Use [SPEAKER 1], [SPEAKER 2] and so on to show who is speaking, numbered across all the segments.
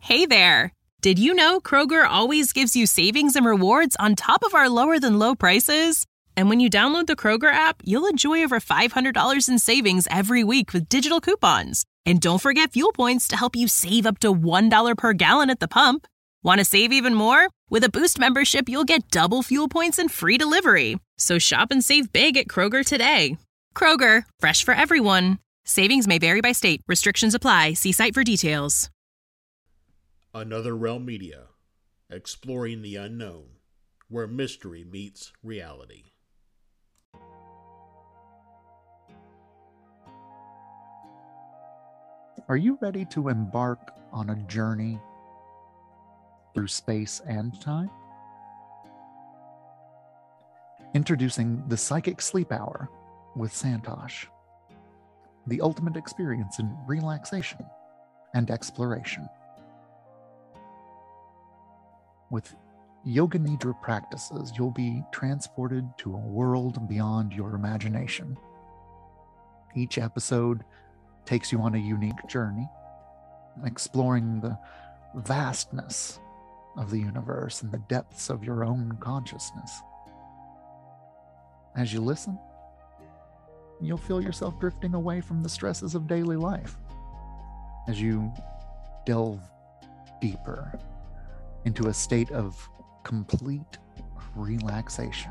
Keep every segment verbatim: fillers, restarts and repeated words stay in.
[SPEAKER 1] Hey there! Did you know Kroger always gives you savings and rewards on top of our lower-than-low prices? And when you download the Kroger app, you'll enjoy over five hundred dollars in savings every week with digital coupons. And don't forget fuel points to help you save up to one dollar per gallon at the pump. Want to save even more? With a Boost membership, you'll get double fuel points and free delivery. So shop and save big at Kroger today. Kroger, fresh for everyone. Savings may vary by state. Restrictions apply. See site for details.
[SPEAKER 2] Another Realm Media, exploring the unknown, where mystery meets reality.
[SPEAKER 3] Are you ready to embark on a journey through space and time? Introducing the Psychic Sleep Hour with Santosh, the ultimate experience in relaxation and exploration. With Yoga Nidra practices, you'll be transported to a world beyond your imagination. Each episode takes you on a unique journey, exploring the vastness of the universe and the depths of your own consciousness. As you listen, you'll feel yourself drifting away from the stresses of daily life as you delve deeper into a state of complete relaxation.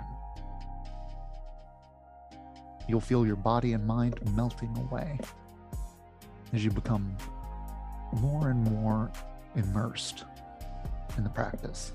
[SPEAKER 3] You'll feel your body and mind melting away as you become more and more immersed in the practice.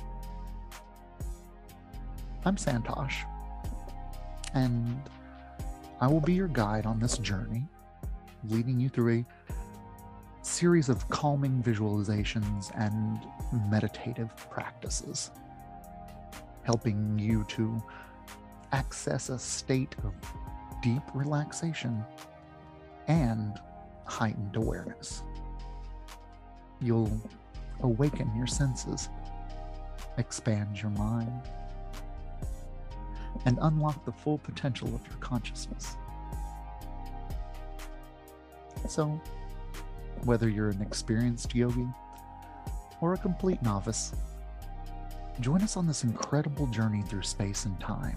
[SPEAKER 3] I'm Santosh, and I will be your guide on this journey, leading you through a series of calming visualizations and meditative practices, helping you to access a state of deep relaxation and heightened awareness. You'll awaken your senses, expand your mind, and unlock the full potential of your consciousness. So, whether you're an experienced yogi or a complete novice, join us on this incredible journey through space and time.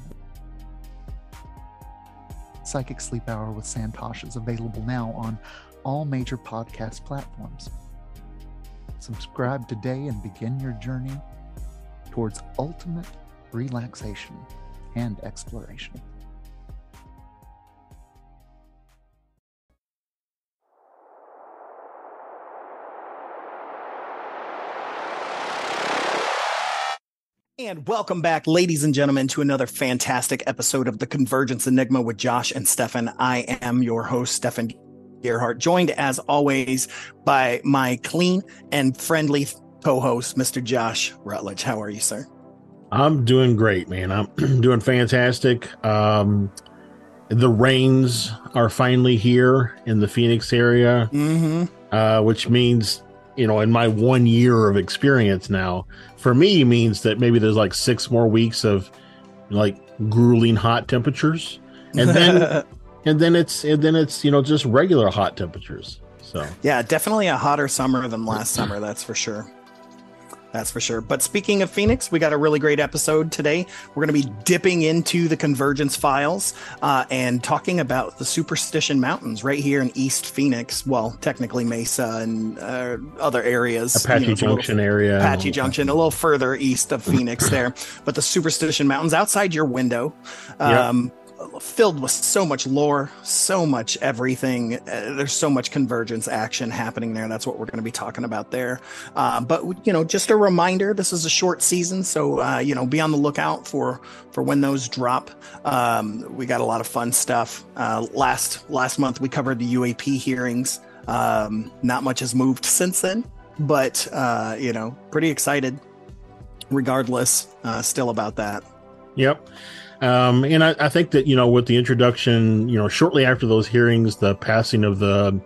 [SPEAKER 3] Psychic Sleep Hour with Santosh is available now on all major podcast platforms. Subscribe today and begin your journey towards ultimate relaxation and exploration.
[SPEAKER 4] And welcome back, ladies and gentlemen, to another fantastic episode of The Convergence Enigma with Josh and Stefan. I am your host, Stefan Gerhardt, joined as always by my clean and friendly co-host, Mister Josh Rutledge. How are you, sir?
[SPEAKER 2] I'm doing great, man. I'm doing fantastic. Um, the rains are finally here in the Phoenix area,
[SPEAKER 4] mm-hmm.
[SPEAKER 2] uh, which means, you know, in my one year of experience now, for me means that maybe there's like six more weeks of like grueling hot temperatures, and then and then it's and then it's you know just regular hot temperatures. So
[SPEAKER 4] yeah, definitely a hotter summer than last summer. That's for sure. That's for sure. But speaking of Phoenix, we got a really great episode today. We're going to be dipping into the Convergence files uh, and talking about the Superstition Mountains right here in East Phoenix. Well, technically Mesa and uh, other areas.
[SPEAKER 2] Apache
[SPEAKER 4] you know,
[SPEAKER 2] Junction
[SPEAKER 4] little,
[SPEAKER 2] area.
[SPEAKER 4] Apache Junction, a little further east of Phoenix there. But the Superstition Mountains outside your window. Um, yep. Filled with so much lore, so much everything. Uh, there's so much convergence action happening there. That's what we're going to be talking about there. Uh, but, you know, just a reminder, this is a short season. So, uh, you know, be on the lookout for for when those drop. Um, we got a lot of fun stuff. Uh, last last month, we covered the U A P hearings. Um, not much has moved since then, but, uh, you know, pretty excited regardless, uh, still about that.
[SPEAKER 2] Yep. Um, and I, I think that, you know, with the introduction, you know, shortly after those hearings, the passing of the,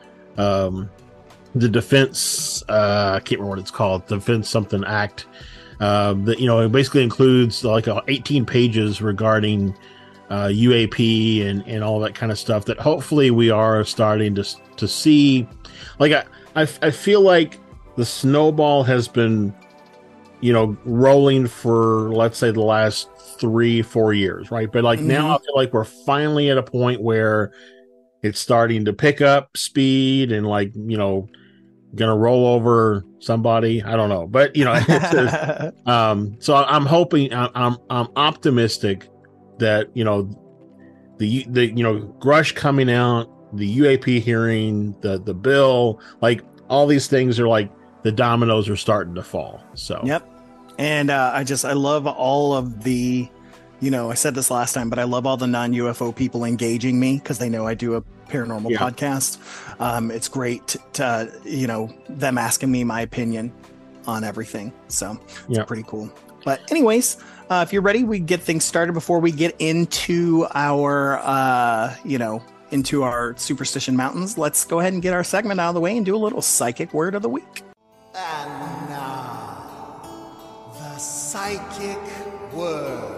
[SPEAKER 2] um, the defense, uh, I can't remember what it's called, Defense Something Act, uh, that, you know, it basically includes like uh, eighteen pages regarding, uh, U A P and, and all that kind of stuff that hopefully we are starting to, to see. Like, I, I, I feel like the snowball has been, you know, rolling for, let's say, the last three, four years, right? But like mm-hmm. now I feel like we're finally at a point where it's starting to pick up speed and like, you know, gonna roll over somebody. I don't know, but you know, it's just, um, so I'm hoping, I'm, I'm optimistic that, you know, the, the, you know, Grush coming out, the U A P hearing, the, the bill, like all these things are like the dominoes are starting to fall. So,
[SPEAKER 4] yep. And, uh, I just, I love all of the, you know, I said this last time, but I love all the non-U F O people engaging me because they know I do a paranormal yeah. podcast. Um, it's great to, to, you know, them asking me my opinion on everything. So it's yeah. pretty cool. But anyways, uh, if you're ready, we get things started before we get into our, uh, you know, into our Superstition Mountains. Let's go ahead and get our segment out of the way and do a little psychic word of the week.
[SPEAKER 5] And now, the psychic word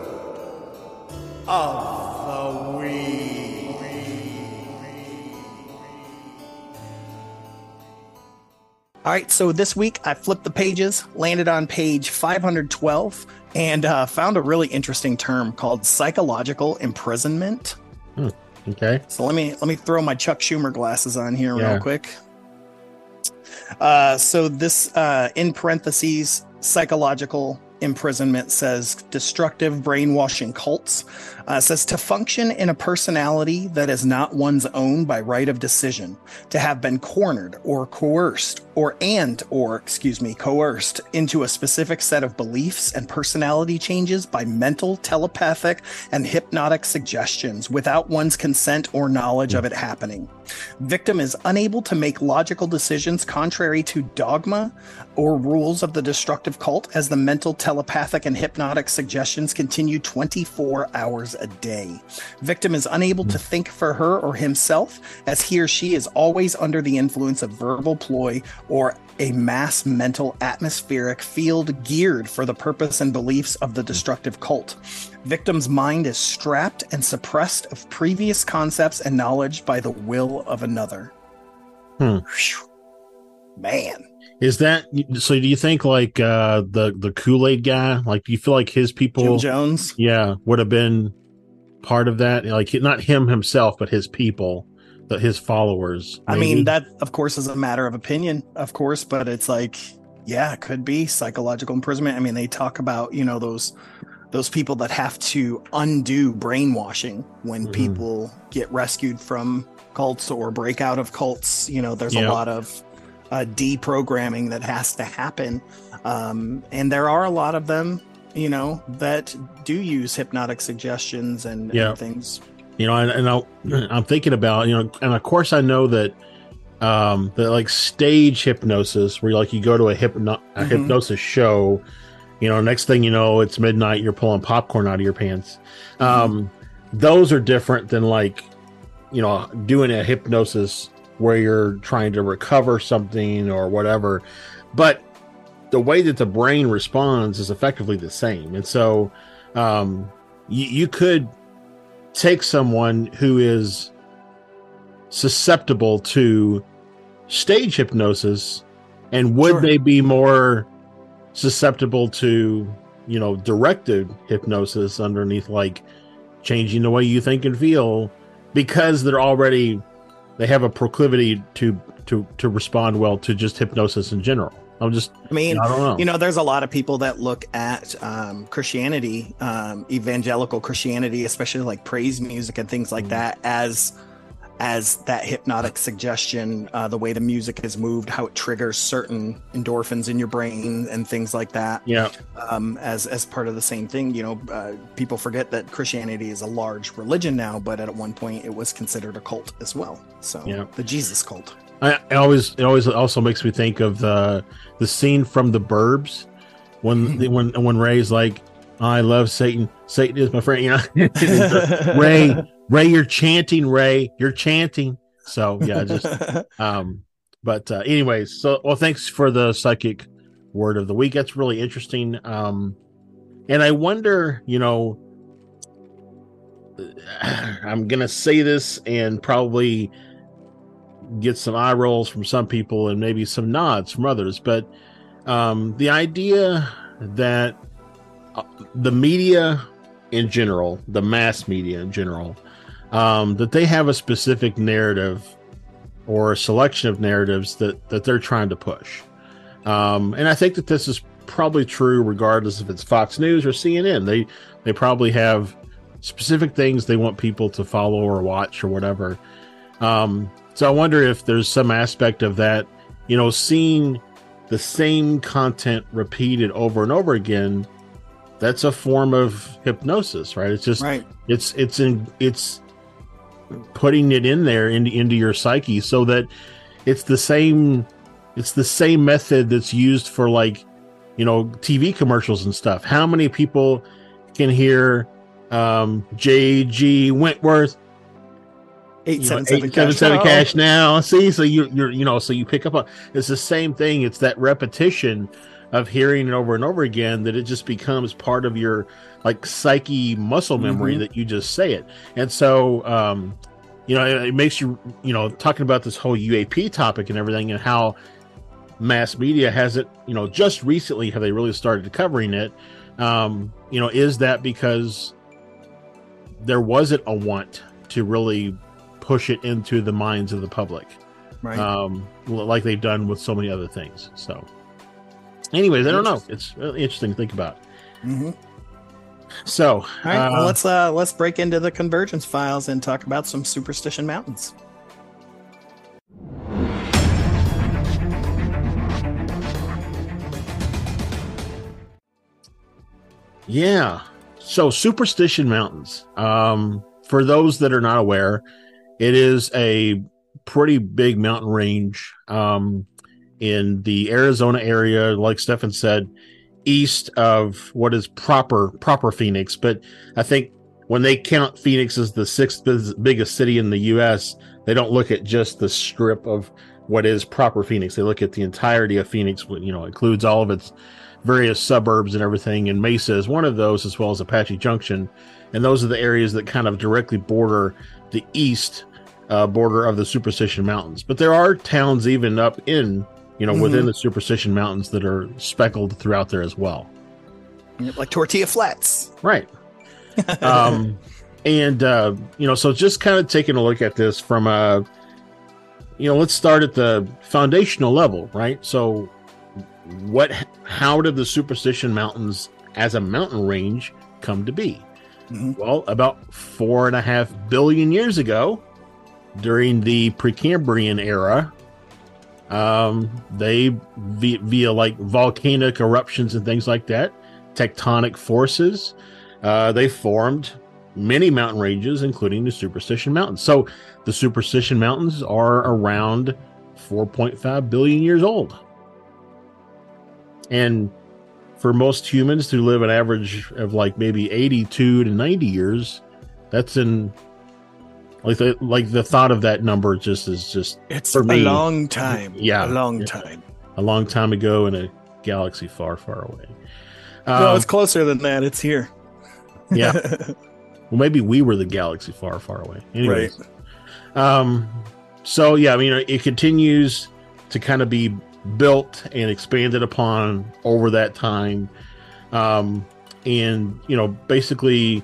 [SPEAKER 5] of the week.
[SPEAKER 4] All right, so this week I flipped the pages, landed on page five hundred twelve, and uh, found a really interesting term called psychological imprisonment.
[SPEAKER 2] Hmm, okay.
[SPEAKER 4] So let me let me throw my Chuck Schumer glasses on here yeah. real quick. Uh, so this, uh, in parentheses, psychological imprisonment says destructive brainwashing cults. Uh, says to function in a personality that is not one's own by right of decision, to have been cornered or coerced or and or excuse me coerced into a specific set of beliefs and personality changes by mental, telepathic, and hypnotic suggestions without one's consent or knowledge of it happening. Victim is unable to make logical decisions contrary to dogma or rules of the destructive cult as the mental, telepathic, and hypnotic suggestions continue twenty-four hours a day. Victim is unable to think for her or himself as he or she is always under the influence of verbal ploy or a mass mental atmospheric field geared for the purpose and beliefs of the destructive cult. Victim's mind is strapped and suppressed of previous concepts and knowledge by the will of another.
[SPEAKER 2] Hmm.
[SPEAKER 4] Man.
[SPEAKER 2] Is that so? Do you think like uh, the the Kool-Aid guy? Like, do you feel like his people,
[SPEAKER 4] Jim Jones,
[SPEAKER 2] yeah, would have been part of that? Like, not him himself, but his people, that his followers.
[SPEAKER 4] Maybe? I mean, that of course is a matter of opinion, of course, but it's like, yeah, it could be psychological imprisonment. I mean, they talk about, you know, those those people that have to undo brainwashing when mm-hmm. people get rescued from cults or break out of cults. You know, there's yep. a lot of Uh, deprogramming that has to happen, um, and there are a lot of them, you know, that do use hypnotic suggestions and,
[SPEAKER 2] yeah.
[SPEAKER 4] and things.
[SPEAKER 2] You know, and, and I'll, I'm thinking about, you know, and of course I know that um, that like stage hypnosis, where like you go to a, hypno- a mm-hmm. hypnosis show, you know, next thing you know, it's midnight, you're pulling popcorn out of your pants. Mm-hmm. Um, those are different than like, you know, doing a hypnosis where you're trying to recover something or whatever, but the way that the brain responds is effectively the same. And so um, you, you could take someone who is susceptible to stage hypnosis, and would sure. they be more susceptible to, you know, directed hypnosis underneath, like changing the way you think and feel, because they're already they have a proclivity to to to respond well to just hypnosis in general. I'm just,
[SPEAKER 4] I mean,
[SPEAKER 2] I don't know.
[SPEAKER 4] You know, there's a lot of people that look at um, Christianity, um, evangelical Christianity, especially like praise music and things like mm. that, as as that hypnotic suggestion, uh, the way the music is moved, how it triggers certain endorphins in your brain and things like that.
[SPEAKER 2] Yeah.
[SPEAKER 4] Um, as as part of the same thing, you know, uh, people forget that Christianity is a large religion now, but at one point it was considered a cult as well. So yeah. the Jesus cult.
[SPEAKER 2] I, I always it always also makes me think of the the scene from The Burbs when when when Ray's like, I love Satan. Satan is my friend. You know, Ray. Ray, you're chanting, Ray. You're chanting. So, yeah, just, um, but, uh, anyways, so, well, thanks for the psychic word of the week. That's really interesting. Um, and I wonder, you know, I'm going to say this and probably get some eye rolls from some people and maybe some nods from others. But um, the idea that uh, the media in general, the mass media in general, um, that they have a specific narrative or a selection of narratives that, that they're trying to push. Um, and I think that this is probably true regardless if it's Fox News or C N N. They they probably have specific things they want people to follow or watch or whatever. Um, so I wonder if there's some aspect of that, you know, seeing the same content repeated over and over again. That's a form of hypnosis, right? It's just,
[SPEAKER 4] right.
[SPEAKER 2] it's, it's in, it's putting it in there into, into your psyche so that it's the same, it's the same method that's used for, like, you know, T V commercials and stuff. How many people can hear um, J G Wentworth?
[SPEAKER 4] Eight seven seven cash,
[SPEAKER 2] cash now. See, so you you're you know, so you pick up on it's the same thing. It's that repetition of hearing it over and over again that it just becomes part of your, like, psyche muscle memory, mm-hmm. that you just say it. And so um, you know, it, it makes you you know talking about this whole U A P topic and everything and how mass media hasn't, you know, just recently have they really started covering it. Um, you know, is that because there wasn't a want to really push it into the minds of the public,
[SPEAKER 4] right?
[SPEAKER 2] Um, like they've done with so many other things. So, anyways, I don't know. It's really interesting to think about.
[SPEAKER 4] Mm-hmm.
[SPEAKER 2] So,
[SPEAKER 4] all right, uh, well, let's uh, let's break into the Convergence files and talk about some Superstition Mountains.
[SPEAKER 2] Yeah. So Superstition Mountains, um, for those that are not aware, it is a pretty big mountain range um, in the Arizona area, like Stefan said, east of what is proper proper Phoenix. But I think when they count Phoenix as the sixth biggest city in the U S, they don't look at just the strip of what is proper Phoenix. They look at the entirety of Phoenix, you know, includes all of its various suburbs and everything, and Mesa is one of those, as well as Apache Junction, and those are the areas that kind of directly border the east uh, border of the Superstition Mountains. But there are towns even up in, you know, mm-hmm. within the Superstition Mountains that are speckled throughout there as well,
[SPEAKER 4] like Tortilla Flats,
[SPEAKER 2] right? um, and uh, you know, so just kind of taking a look at this from a, you know, let's start at the foundational level, right? So what how did the Superstition Mountains as a mountain range come to be? Mm-hmm. Well, about four and a half billion years ago, during the Precambrian era, um, they via, via like volcanic eruptions and things like that, tectonic forces, uh, they formed many mountain ranges, including the Superstition Mountains. So the Superstition Mountains are around four point five billion years old. And for most humans who live an average of like maybe eighty-two to ninety years, that's in like the, like the thought of that number just is just
[SPEAKER 4] it's
[SPEAKER 2] for
[SPEAKER 4] a
[SPEAKER 2] me,
[SPEAKER 4] long time.
[SPEAKER 2] Yeah,
[SPEAKER 4] a long
[SPEAKER 2] yeah,
[SPEAKER 4] time.
[SPEAKER 2] A long time ago in a galaxy far, far away.
[SPEAKER 4] No,
[SPEAKER 2] um,
[SPEAKER 4] it's closer than that. It's here.
[SPEAKER 2] Yeah. Well, maybe we were the galaxy far, far away. Anyways, right. Um. So yeah, I mean, it continues to kind of be built and expanded upon over that time, um and you know, basically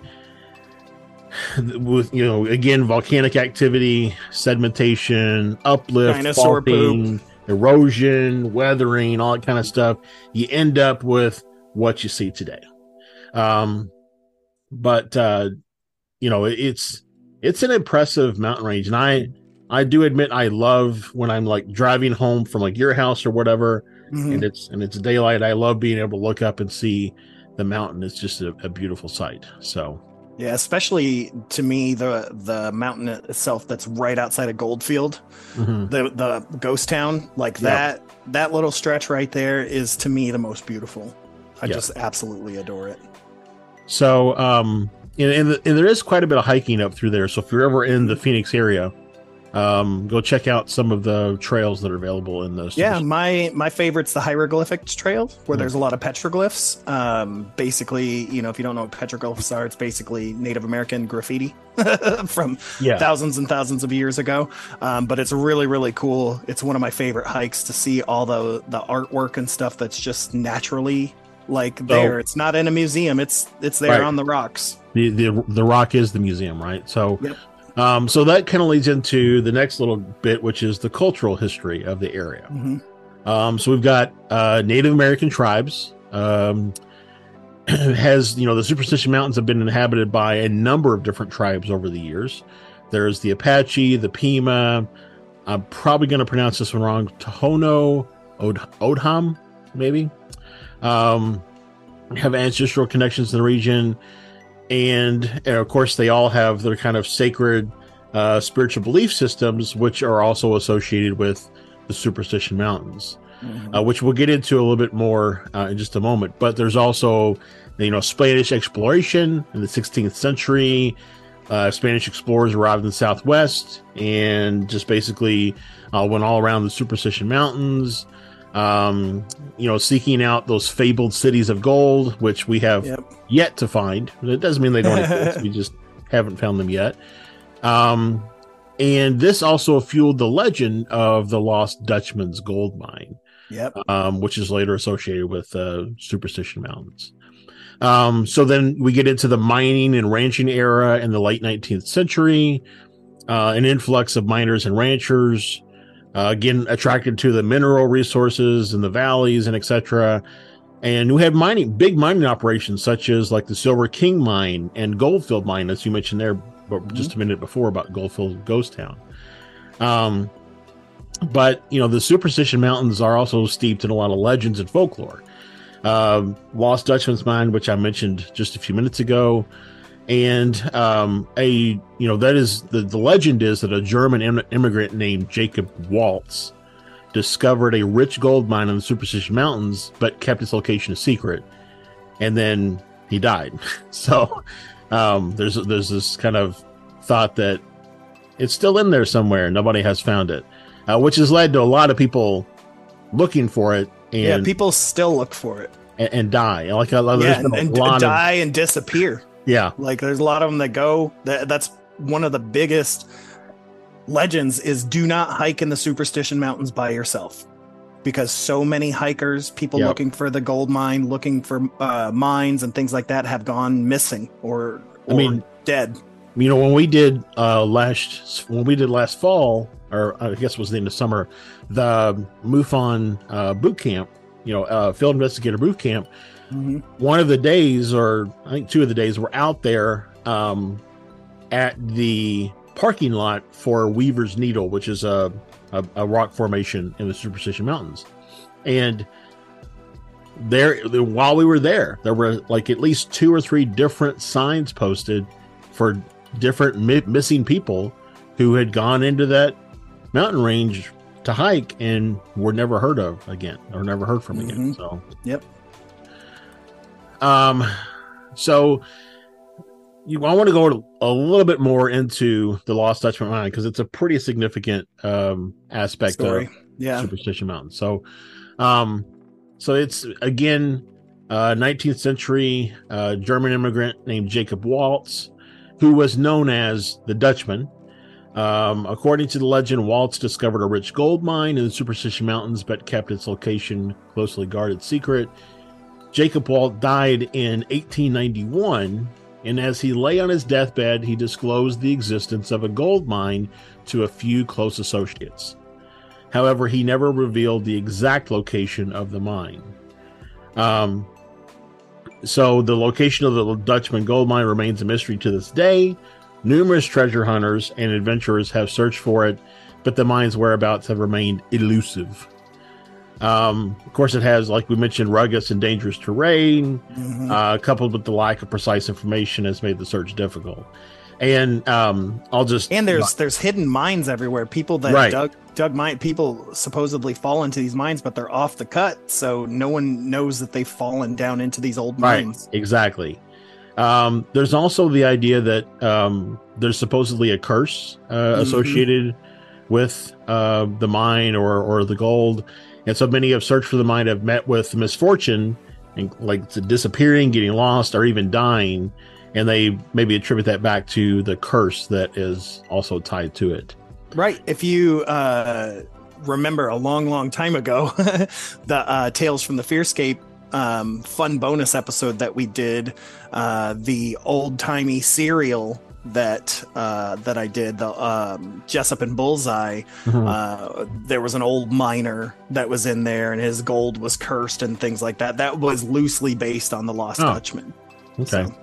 [SPEAKER 2] with, you know, again, volcanic activity, sedimentation, uplift,
[SPEAKER 4] dinosaur
[SPEAKER 2] faulting,
[SPEAKER 4] poop,
[SPEAKER 2] erosion, weathering, all that kind of stuff, you end up with what you see today. Um but uh you know, it's it's an impressive mountain range, and I I do admit I love when I'm like driving home from like your house or whatever, mm-hmm. and it's and it's daylight. I love being able to look up and see the mountain. It's just a, a beautiful sight. So
[SPEAKER 4] yeah, especially to me, the the mountain itself that's right outside of Goldfield, mm-hmm. the the ghost town, like yep. that that little stretch right there is to me the most beautiful. I yep. just absolutely adore it.
[SPEAKER 2] So um, and, and, and there is quite a bit of hiking up through there. So if you're ever in the Phoenix area, um, go check out some of the trails that are available in those.
[SPEAKER 4] Yeah, my my favorite's the hieroglyphics trail, where mm-hmm. there's a lot of petroglyphs. Um, basically, you know, if you don't know what petroglyphs are, it's basically Native American graffiti from yeah. thousands and thousands of years ago. Um, but it's really, really cool. It's one of my favorite hikes to see all the the artwork and stuff that's just naturally like there. So, it's not in a museum. It's it's there right. on the rocks.
[SPEAKER 2] The the the rock is the museum, right? So.
[SPEAKER 4] Yep.
[SPEAKER 2] Um, so that kind of leads into the next little bit, which is the cultural history of the area. Mm-hmm. Um, so we've got uh, Native American tribes. Um, has you know the Superstition Mountains have been inhabited by a number of different tribes over the years. There's the Apache, the Pima. I'm probably going to pronounce this one wrong. Tohono Od- Odham, maybe. Um, have ancestral connections in the region. And, and of course, they all have their kind of sacred uh, spiritual belief systems, which are also associated with the Superstition Mountains, mm-hmm. uh, which we'll get into a little bit more uh, in just a moment. But there's also, you know, Spanish exploration in the sixteenth century. Uh, Spanish explorers arrived in the Southwest and just basically uh, went all around the Superstition Mountains. Um, you know, seeking out those fabled cities of gold, which we have yep. yet to find. It doesn't mean they don't exist. We just haven't found them yet. Um, and this also fueled the legend of the Lost Dutchman's gold mine,
[SPEAKER 4] yep.
[SPEAKER 2] um, which is later associated with uh, Superstition Mountains. Um, so then we get into the mining and ranching era in the late nineteenth century, uh, an influx of miners and ranchers. Uh, again, attracted to the mineral resources in the valleys and et cetera. And we had mining, big mining operations such as like the Silver King mine and Goldfield mine, as you mentioned there mm-hmm. just a minute before about Goldfield Ghost Town. Um, but, you know, the Superstition Mountains are also steeped in a lot of legends and folklore. Um, Lost Dutchman's mine, which I mentioned just a few minutes ago. And um, a you know that is the, the legend is that a German im- immigrant named Jacob Waltz discovered a rich gold mine in the Superstition Mountains, but kept its location a secret, and then he died. So um, there's there's this kind of thought that it's still in there somewhere. Nobody has found it, uh, which has led to a lot of people looking for it. And,
[SPEAKER 4] yeah, people still look for it
[SPEAKER 2] and, and die. Like a,
[SPEAKER 4] yeah,
[SPEAKER 2] and,
[SPEAKER 4] and
[SPEAKER 2] lot
[SPEAKER 4] die
[SPEAKER 2] of,
[SPEAKER 4] and disappear.
[SPEAKER 2] Yeah.
[SPEAKER 4] Like there's a lot of them that go, that, that's one of the biggest legends is do not hike in the Superstition Mountains by yourself, because so many hikers, people yep. looking for the gold mine, looking for uh, mines and things like that have gone missing or, or I mean, dead.
[SPEAKER 2] You know, when we did uh, last, when we did last fall, or I guess it was the end of summer, the MUFON uh, boot camp, you know, uh, field investigator boot camp, mm-hmm. one of the days, or I think two of the days, we're out there um, at the parking lot for Weaver's Needle, which is a, a, a rock formation in the Superstition Mountains. And there, while we were there, there were like at least two or three different signs posted for different mi- missing people who had gone into that mountain range to hike and were never heard of again, or never heard from mm-hmm. again. So,
[SPEAKER 4] yep.
[SPEAKER 2] Um, so you, I want to go a little bit more into the Lost Dutchman mine because it's a pretty significant um aspect
[SPEAKER 4] Story.
[SPEAKER 2] of
[SPEAKER 4] yeah.
[SPEAKER 2] Superstition Mountain. So, um, so it's again, uh, nineteenth century uh, German immigrant named Jacob Waltz, who was known as the Dutchman. Um, according to the legend, Waltz discovered a rich gold mine in the Superstition Mountains, but kept its location closely guarded secret. Jacob Waltz died in eighteen ninety-one, and as he lay on his deathbed, he disclosed the existence of a gold mine to a few close associates. However, he never revealed the exact location of the mine. Um, so the location of the Dutchman gold mine remains a mystery to this day. Numerous treasure hunters and adventurers have searched for it, but the mine's whereabouts have remained elusive. Um, of course, it has, like we mentioned, rugged and dangerous terrain, mm-hmm. uh, coupled with the lack of precise information has made the search difficult. And um, I'll just
[SPEAKER 4] and there's there's hidden mines everywhere. People that
[SPEAKER 2] right.
[SPEAKER 4] dug dug mine, people supposedly fall into these mines, but they're off the cut, so no one knows that they've fallen down into these old mines.
[SPEAKER 2] Right, exactly. Um, there's also the idea that um, there's supposedly a curse uh, mm-hmm. associated with uh, the mine or or the gold, and so many have searched for the mine have met with misfortune and like disappearing, getting lost, or even dying, and they maybe attribute that back to the curse that is also tied to it.
[SPEAKER 4] Right. If you uh, remember a long, long time ago, the uh, Tales from the Fearscape um, fun bonus episode that we did, uh, the old timey serial that uh, that I did, the um, Jessup and Bullseye. Mm-hmm. Uh, there was an old miner that was in there, and his gold was cursed and things like that. That was loosely based on the Lost oh. Dutchman.
[SPEAKER 2] Okay. So.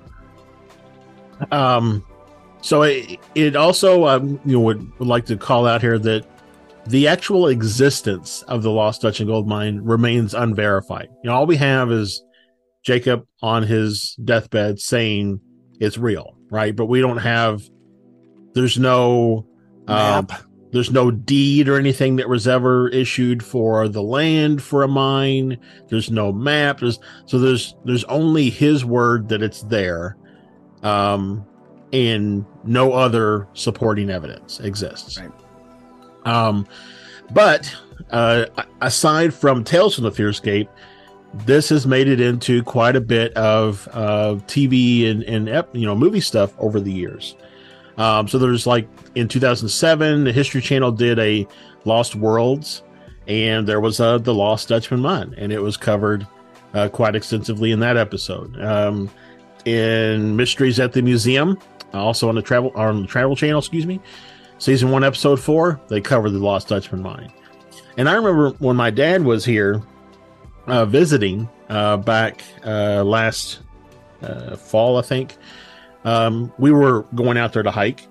[SPEAKER 2] Um. So it, it also, um, you know, would, would like to call out here that the actual existence of the Lost Dutch and Gold Mine remains unverified. You know, all we have is Jacob on his deathbed saying it's real, right? But we don't have, there's no, um, there's no deed or anything that was ever issued for the land for a mine. There's no map. There's, so there's, there's only his word that it's there. Um, and no other supporting evidence exists.
[SPEAKER 4] Right.
[SPEAKER 2] Um, but uh, aside from Tales from the Fearscape, this has made it into quite a bit of uh, T V and, and you know movie stuff over the years. Um, so there's like in two thousand seven, the History Channel did a Lost Worlds, and there was uh, the Lost Dutchman Mine, and it was covered uh, quite extensively in that episode. Um, in Mysteries at the Museum, also on the travel on the Travel Channel, excuse me, season one, episode four, they covered the Lost Dutchman Mine. And I remember when my dad was here uh, visiting uh, back uh, last uh, fall, I think, um, we were going out there to hike,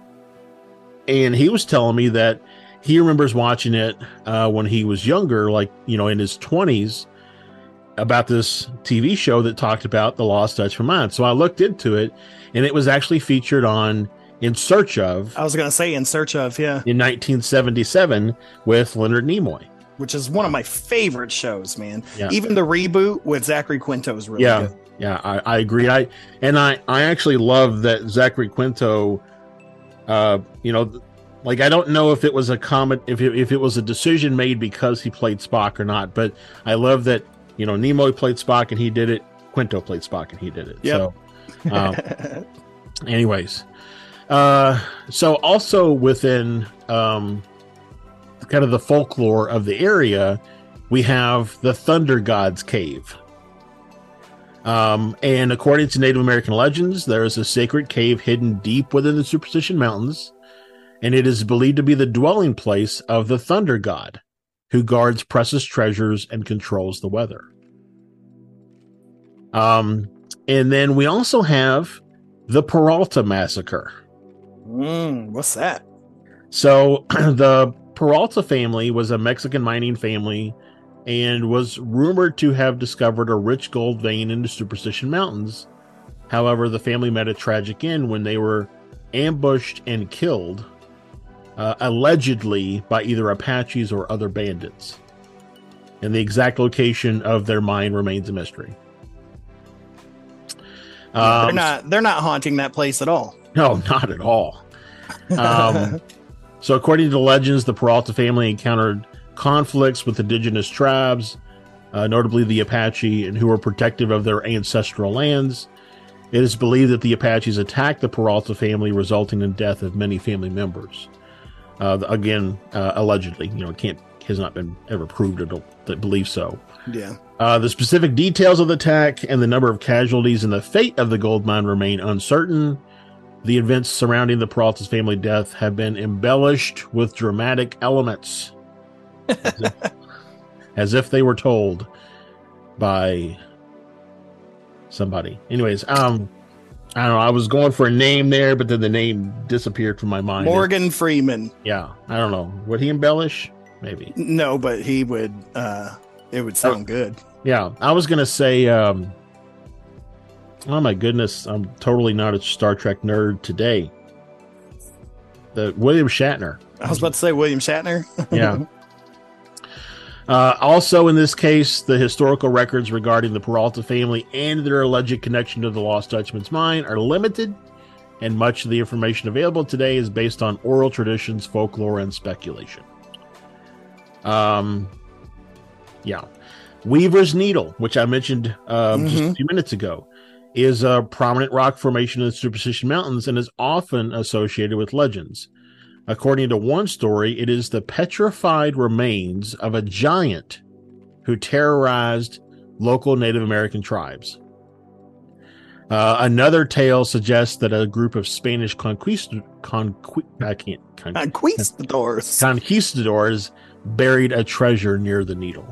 [SPEAKER 2] and he was telling me that he remembers watching it uh, when he was younger, like, you know, in his twenties, about this T V show that talked about the Lost Dutchman Mine. So I looked into it, and it was actually featured on In Search Of.
[SPEAKER 4] I was going to say In Search Of, yeah.
[SPEAKER 2] In nineteen seventy-seven with Leonard Nimoy.
[SPEAKER 4] Which is one of my favorite shows, man.
[SPEAKER 2] Yeah.
[SPEAKER 4] Even the reboot with Zachary Quinto is really
[SPEAKER 2] yeah.
[SPEAKER 4] good.
[SPEAKER 2] Yeah, I, I agree. I and I, I actually love that Zachary Quinto, uh, you know, like, I don't know if it was a comment, if it, if it was a decision made because he played Spock or not, but I love that, you know, Nimoy played Spock and he did it. Quinto played Spock and he did it.
[SPEAKER 4] Yep.
[SPEAKER 2] So, um, anyways, uh, so also within um, kind of the folklore of the area, we have the Thunder God's Cave. Um, and according to Native American legends, there is a sacred cave hidden deep within the Superstition Mountains, and it is believed to be the dwelling place of the Thunder God, who guards precious treasures and controls the weather. Um, and then we also have the Peralta Massacre.
[SPEAKER 4] Mm, what's that?
[SPEAKER 2] So the Peralta family was a Mexican mining family and was rumored to have discovered a rich gold vein in the Superstition Mountains. However, the family met a tragic end when they were ambushed and killed, uh, allegedly by either Apaches or other bandits. And the exact location of their mine remains a mystery.
[SPEAKER 4] Um, they're not they're not haunting that place at all.
[SPEAKER 2] No, not at all. Um, so according to the legends, the Peralta family encountered conflicts with indigenous tribes, uh, notably the Apache, and who were protective of their ancestral lands. It is believed that the Apaches attacked the Peralta family, resulting in death of many family members. Uh, again, uh, allegedly, you know, it can't has not been ever proved. I don't believe so.
[SPEAKER 4] Yeah.
[SPEAKER 2] Uh, the specific details of the attack and the number of casualties and the fate of the gold mine remain uncertain. The events surrounding the Peralta's family death have been embellished with dramatic elements, as if, as if they were told by somebody. Anyways, um, I don't know. I was going for a name there, but then the name disappeared from my mind.
[SPEAKER 4] Morgan Freeman.
[SPEAKER 2] Yeah, I don't know. Would he embellish? Maybe.
[SPEAKER 4] No, but he would. Uh, it would sound good.
[SPEAKER 2] Yeah, I was gonna say. Um, oh my goodness, I'm totally not a Star Trek nerd today. The William Shatner.
[SPEAKER 4] I was about to say William Shatner.
[SPEAKER 2] Yeah. Uh, also, in this case, the historical records regarding the Peralta family and their alleged connection to the Lost Dutchman's mine are limited, and much of the information available today is based on oral traditions, folklore, and speculation. Um, yeah. Weaver's Needle, which I mentioned uh, mm-hmm. just a few minutes ago, is a prominent rock formation in the Superstition Mountains and is often associated with legends. According to one story, it is the petrified remains of a giant who terrorized local Native American tribes. Uh, another tale suggests that a group of Spanish conquist- conqu- I can't, con-
[SPEAKER 4] conquistadors
[SPEAKER 2] conquistadors buried a treasure near the needle.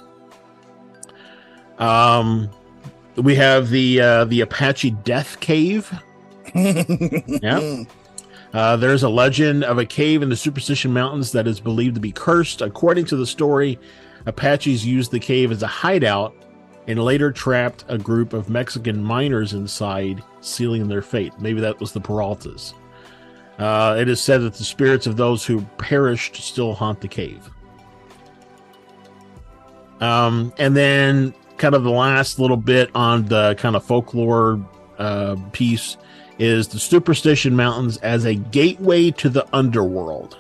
[SPEAKER 2] Um, we have the uh, the Apache Death Cave. Yeah. Uh, there's a legend of a cave in the Superstition Mountains that is believed to be cursed. According to the story, Apaches used the cave as a hideout and later trapped a group of Mexican miners inside, sealing their fate. Maybe that was the Peraltas. Uh, it is said that the spirits of those who perished still haunt the cave. Um, and then kind of the last little bit on the kind of folklore uh, piece is the Superstition Mountains as a gateway to the underworld.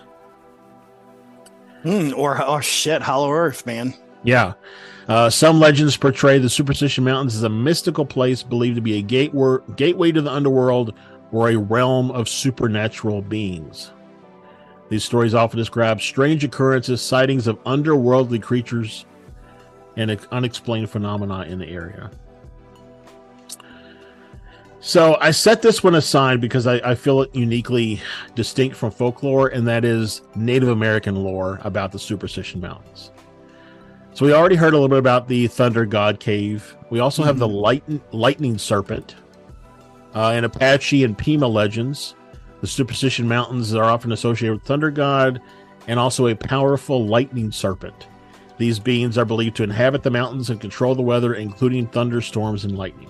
[SPEAKER 4] Mm, or, oh shit, Hollow Earth, man.
[SPEAKER 2] Yeah. Uh, some legends portray the Superstition Mountains as a mystical place believed to be a gateway, gateway to the underworld or a realm of supernatural beings. These stories often describe strange occurrences, sightings of underworldly creatures, and unexplained phenomena in the area. So I set this one aside because I, I feel it uniquely distinct from folklore, and that is Native American lore about the Superstition Mountains. So we already heard a little bit about the Thunder God Cave. We also mm-hmm. have the light, Lightning Serpent. Uh, in Apache and Pima legends, the Superstition Mountains are often associated with Thunder God and also a powerful lightning serpent. These beings are believed to inhabit the mountains and control the weather, including thunderstorms and lightning.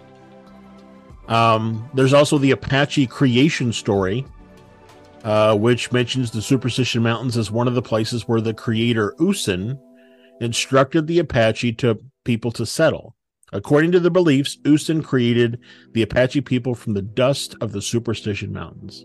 [SPEAKER 2] Um, there's also the Apache creation story, uh, which mentions the Superstition Mountains as one of the places where the creator Usen instructed the Apache to people to settle. According to the beliefs, Usen created the Apache people from the dust of the Superstition Mountains.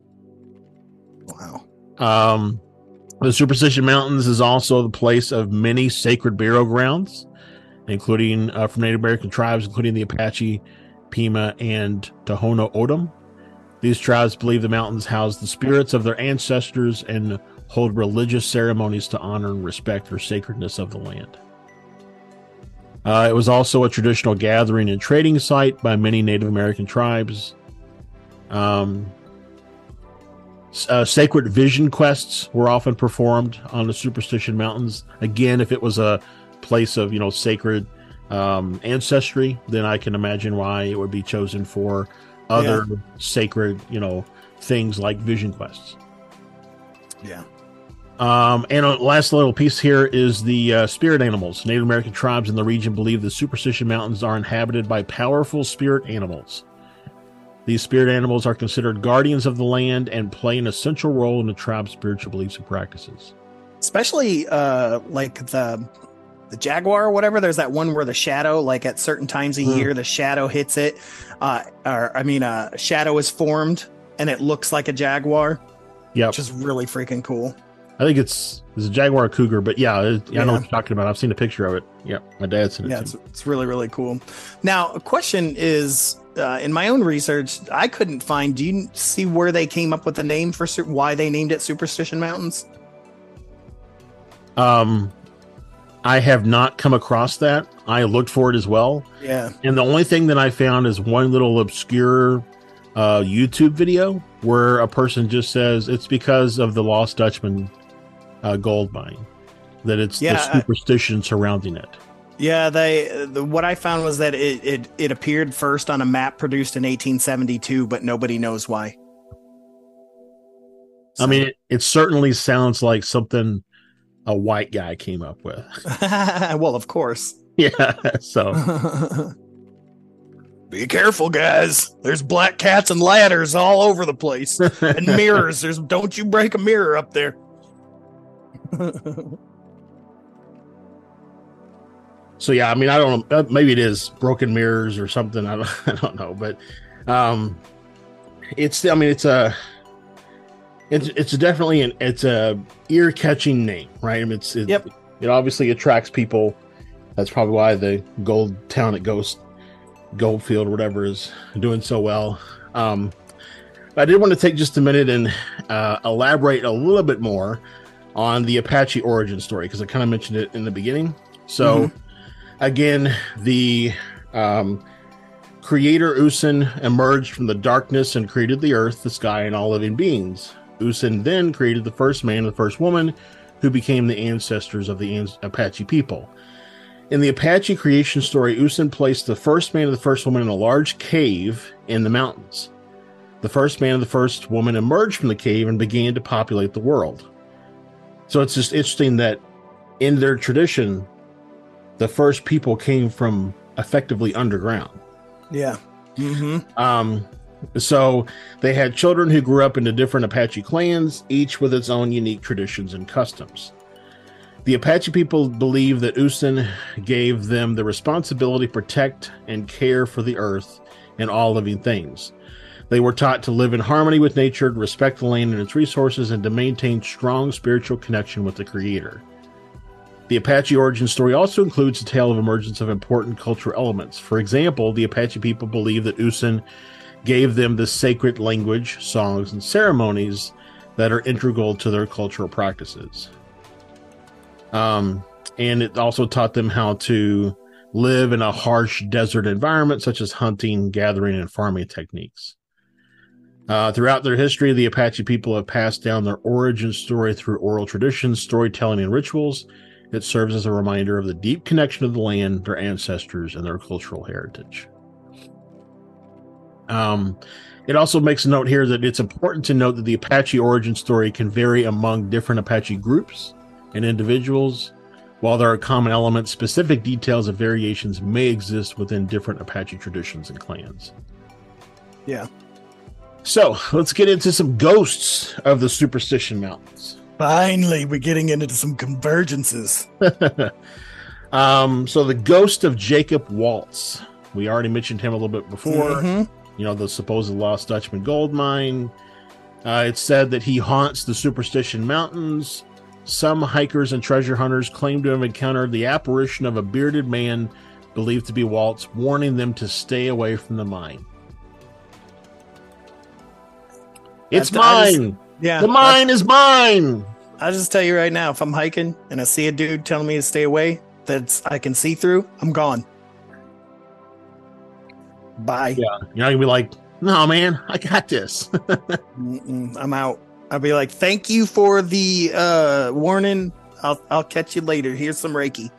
[SPEAKER 4] Wow.
[SPEAKER 2] Um, the Superstition Mountains is also the place of many sacred burial grounds, including uh, from Native American tribes, including the Apache, Pima, and Tohono O'odham. These tribes believe the mountains house the spirits of their ancestors and hold religious ceremonies to honor and respect for sacredness of the land. Uh, it was also a traditional gathering and trading site by many Native American tribes. Um, uh, sacred vision quests were often performed on the Superstition Mountains. Again, if it was a place of, you know, sacred um, ancestry, then I can imagine why it would be chosen for other yeah. sacred, you know, things like vision quests.
[SPEAKER 4] Yeah.
[SPEAKER 2] Um, and a last little piece here is the uh, spirit animals. Native American tribes in the region believe the Superstition Mountains are inhabited by powerful spirit animals. These spirit animals are considered guardians of the land and play an essential role in the tribe's spiritual beliefs and practices.
[SPEAKER 4] Especially uh, like the the jaguar or whatever. There's that one where the shadow, like at certain times a mm. year, the shadow hits it. Uh, or I mean, a shadow is formed and it looks like a jaguar.
[SPEAKER 2] Yeah,
[SPEAKER 4] which is really freaking cool.
[SPEAKER 2] I think it's it's a jaguar cougar, but yeah, it, yeah, I know what you're talking about. I've seen a picture of it. Yeah, my dad's seen it.
[SPEAKER 4] Yeah, it's, it's really, really cool. Now, a question is, uh, in my own research, I couldn't find, do you see where they came up with the name for, why they named it Superstition Mountains?
[SPEAKER 2] Um, I have not come across that. I looked for it as well.
[SPEAKER 4] Yeah.
[SPEAKER 2] And the only thing that I found is one little obscure uh, YouTube video where a person just says it's because of the Lost Dutchman Uh, gold mine, that it's
[SPEAKER 4] yeah,
[SPEAKER 2] the superstition uh, surrounding it.
[SPEAKER 4] Yeah, they. The, what I found was that it, it it appeared first on a map produced in eighteen seventy-two, but nobody knows why.
[SPEAKER 2] So. I mean, it, it certainly sounds like something a white guy came up with.
[SPEAKER 4] Well, of course.
[SPEAKER 2] Yeah. So.
[SPEAKER 4] Be careful, guys. There's black cats and ladders all over the place, and mirrors. There's don't you break a mirror up there.
[SPEAKER 2] So yeah, I mean, I don't know. Maybe it is broken mirrors or something. I don't, I don't know, but um, it's I mean it's a it's it's definitely an it's a ear catching name, right? I mean, it's it,
[SPEAKER 4] Yep.
[SPEAKER 2] it obviously attracts people. That's probably why the gold town at Ghost Goldfield or whatever is doing so well. Um, I did want to take just a minute and uh, elaborate a little bit more on the Apache origin story, because I kind of mentioned it in the beginning. So
[SPEAKER 4] Mhm.
[SPEAKER 2] again, the um, creator Usin emerged from the darkness and created the earth, the sky, and all living beings. Usin then created the first man and the first woman, who became the ancestors of the An- Apache people. In the Apache creation story, Usin placed the first man and the first woman in a large cave in the mountains. The first man and the first woman emerged from the cave and began to populate the world. So it's just interesting that in their tradition, the first people came from effectively underground.
[SPEAKER 4] Yeah. Mm-hmm.
[SPEAKER 2] Um, so they had children who grew up into different Apache clans, each with its own unique traditions and customs. The Apache people believe that Usin gave them the responsibility to protect and care for the earth and all living things. They were taught to live in harmony with nature, to respect the land and its resources, and to maintain strong spiritual connection with the Creator. The Apache origin story also includes a tale of emergence of important cultural elements. For example, the Apache people believe that Usin gave them the sacred language, songs, and ceremonies that are integral to their cultural practices. Um, and it also taught them how to live in a harsh desert environment, such as hunting, gathering, and farming techniques. Uh, throughout their history, the Apache people have passed down their origin story through oral traditions, storytelling, and rituals. It serves as a reminder of the deep connection of the land, their ancestors, and their cultural heritage. Um, it also makes a note here that it's important to note that the Apache origin story can vary among different Apache groups and individuals. While there are common elements, specific details and variations may exist within different Apache traditions and clans.
[SPEAKER 4] Yeah.
[SPEAKER 2] So let's get into some ghosts of the Superstition Mountains.
[SPEAKER 4] Finally, we're getting into some convergences.
[SPEAKER 2] um, so the ghost of Jacob Waltz. We already mentioned him a little bit before.
[SPEAKER 4] Mm-hmm.
[SPEAKER 2] You know, the supposed lost Dutchman gold mine. Uh, it's said that he haunts the Superstition Mountains. Some hikers and treasure hunters claim to have encountered the apparition of a bearded man believed to be Waltz, warning them to stay away from the mine. It's
[SPEAKER 4] I- I
[SPEAKER 2] mine.
[SPEAKER 4] just- Yeah.
[SPEAKER 2] The mine is mine.
[SPEAKER 4] I'll just tell you right now, if I'm hiking and I see a dude telling me to stay away that's I can see through, I'm gone. Bye.
[SPEAKER 2] Yeah, you're not gonna be like, no, man, I got this.
[SPEAKER 4] Mm-mm, I'm out. I'll be like, thank you for the uh, warning. I'll I'll catch you later. Here's some Reiki.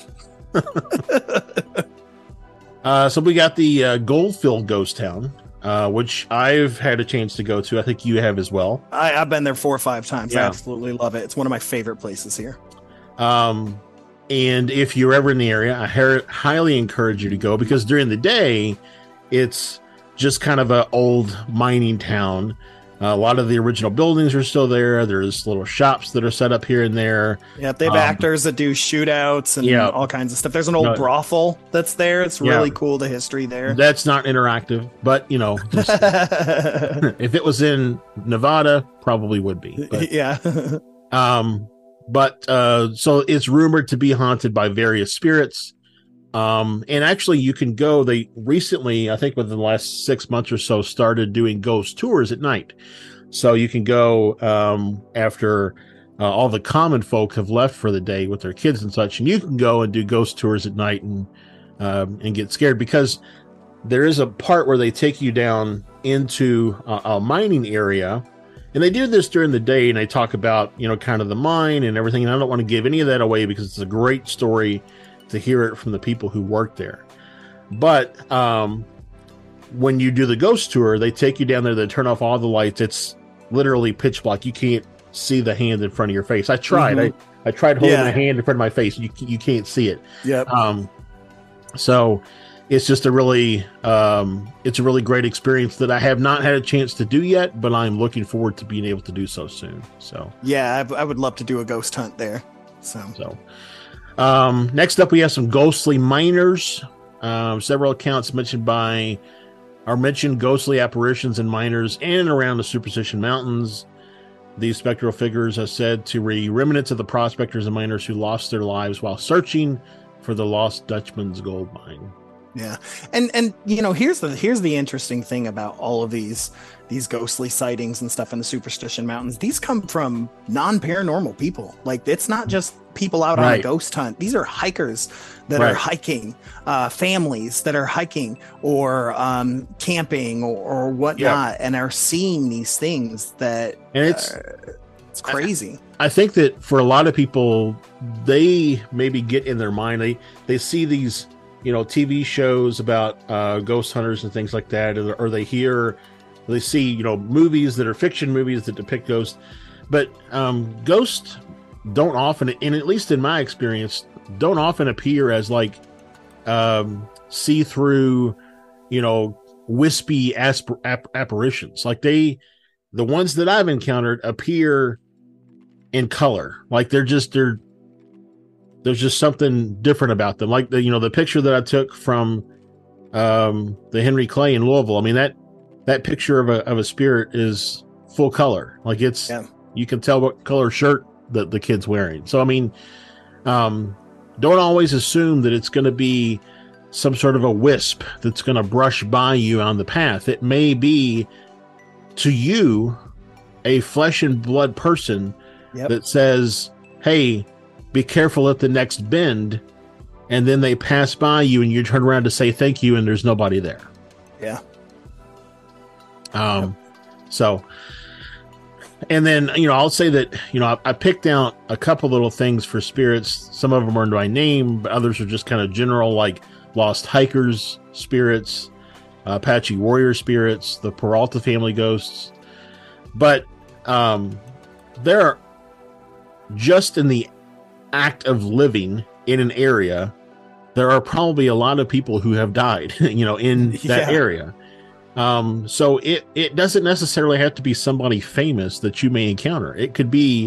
[SPEAKER 2] uh, so we got the uh, Goldfield Ghost Town, uh, which I've had a chance to go to. I think you have as well.
[SPEAKER 4] I, I've been there four or five times. I
[SPEAKER 2] Yeah.
[SPEAKER 4] absolutely love it. It's one of my favorite places here.
[SPEAKER 2] Um, and if you're ever in the area, I ha- highly encourage you to go, because during the day, it's just kind of an old mining town. Uh, a lot of the original buildings are still there. There's little shops that are set up here and there.
[SPEAKER 4] Yeah, they have
[SPEAKER 2] Um,
[SPEAKER 4] actors that do shootouts and
[SPEAKER 2] yeah.
[SPEAKER 4] all kinds of stuff. There's an old
[SPEAKER 2] No.
[SPEAKER 4] brothel that's there. It's
[SPEAKER 2] Yeah.
[SPEAKER 4] really cool, the history there.
[SPEAKER 2] That's not interactive, but you know, just, if it was in Nevada, probably would be. But,
[SPEAKER 4] yeah.
[SPEAKER 2] um, but uh, so it's rumored to be haunted by various spirits. Um, and actually, you can go. They recently, I think within the last six months or so, started doing ghost tours at night. So you can go um, after uh, all the common folk have left for the day with their kids and such, and you can go and do ghost tours at night and um, and get scared, because there is a part where they take you down into a, a mining area. And they do this during the day, and they talk about, you know, kind of the mine and everything. And I don't want to give any of that away, because it's a great story to hear it from the people who work there. But um, when you do the ghost tour, they take you down there, they turn off all the lights. It's literally pitch black. You can't see the hand in front of your face. I tried.
[SPEAKER 4] Mhm.
[SPEAKER 2] I, I tried holding
[SPEAKER 4] Yeah.
[SPEAKER 2] a hand in front of my face. You, you can't see it.
[SPEAKER 4] Yep.
[SPEAKER 2] Um, so it's just a really, um, it's a really great experience that I have not had a chance to do yet, but I'm looking forward to being able to do so soon. So,
[SPEAKER 4] Yeah, I, I would love to do a ghost hunt there. So,
[SPEAKER 2] so, um, next up we have some ghostly miners. Um, several accounts mentioned by are mentioned ghostly apparitions in miners in and around the Superstition Mountains. These spectral figures are said to be remnants of the prospectors and miners who lost their lives while searching for the lost Dutchman's gold mine.
[SPEAKER 4] Yeah. And and you know, here's the here's the interesting thing about all of these these ghostly sightings and stuff in the Superstition Mountains. These come from non-paranormal people. Like, it's not just people out
[SPEAKER 2] right.
[SPEAKER 4] on a ghost hunt. These are hikers that
[SPEAKER 2] right.
[SPEAKER 4] are hiking, uh, families that are hiking or um, camping or, or whatnot,
[SPEAKER 2] yep.
[SPEAKER 4] and are seeing these things that
[SPEAKER 2] and it's
[SPEAKER 4] uh, it's crazy.
[SPEAKER 2] I, I think that for a lot of people, they maybe get in their mind, they they see these, you know, T V shows about uh, ghost hunters and things like that, or, or they hear, they see, you know, movies that are fiction movies that depict ghosts. But um, ghosts don't often, and at least in my experience, don't often appear as like um, see-through, you know, wispy asp- ap- apparitions. Like they, the ones that I've encountered appear in color. Like they're just, they're, there's just something different about them. Like the, you know, the picture that I took from um, the Henry Clay in Louisville. I mean, that, that picture of a, of a spirit is full color. Like it's, yeah. you can tell what color shirt that the kid's wearing. So, I mean, um, don't always assume that it's going to be some sort of a wisp that's going to brush by you on the path. It may be to you a flesh and blood person yep. that says, hey, be careful at the next bend. And then they pass by you and you turn around to say thank you, and there's nobody there.
[SPEAKER 4] Yeah.
[SPEAKER 2] Um, yep. so, and then, you know, I'll say that, you know, I, I picked out a couple little things for spirits. Some of them are by name, but others are just kind of general, like lost hikers spirits, uh, Apache warrior spirits, the Peralta family ghosts. But, um, there are just in the act of living in an area, there are probably a lot of people who have died, you know, in that yeah. area. Um, so it, it doesn't necessarily have to be somebody famous that you may encounter. It could be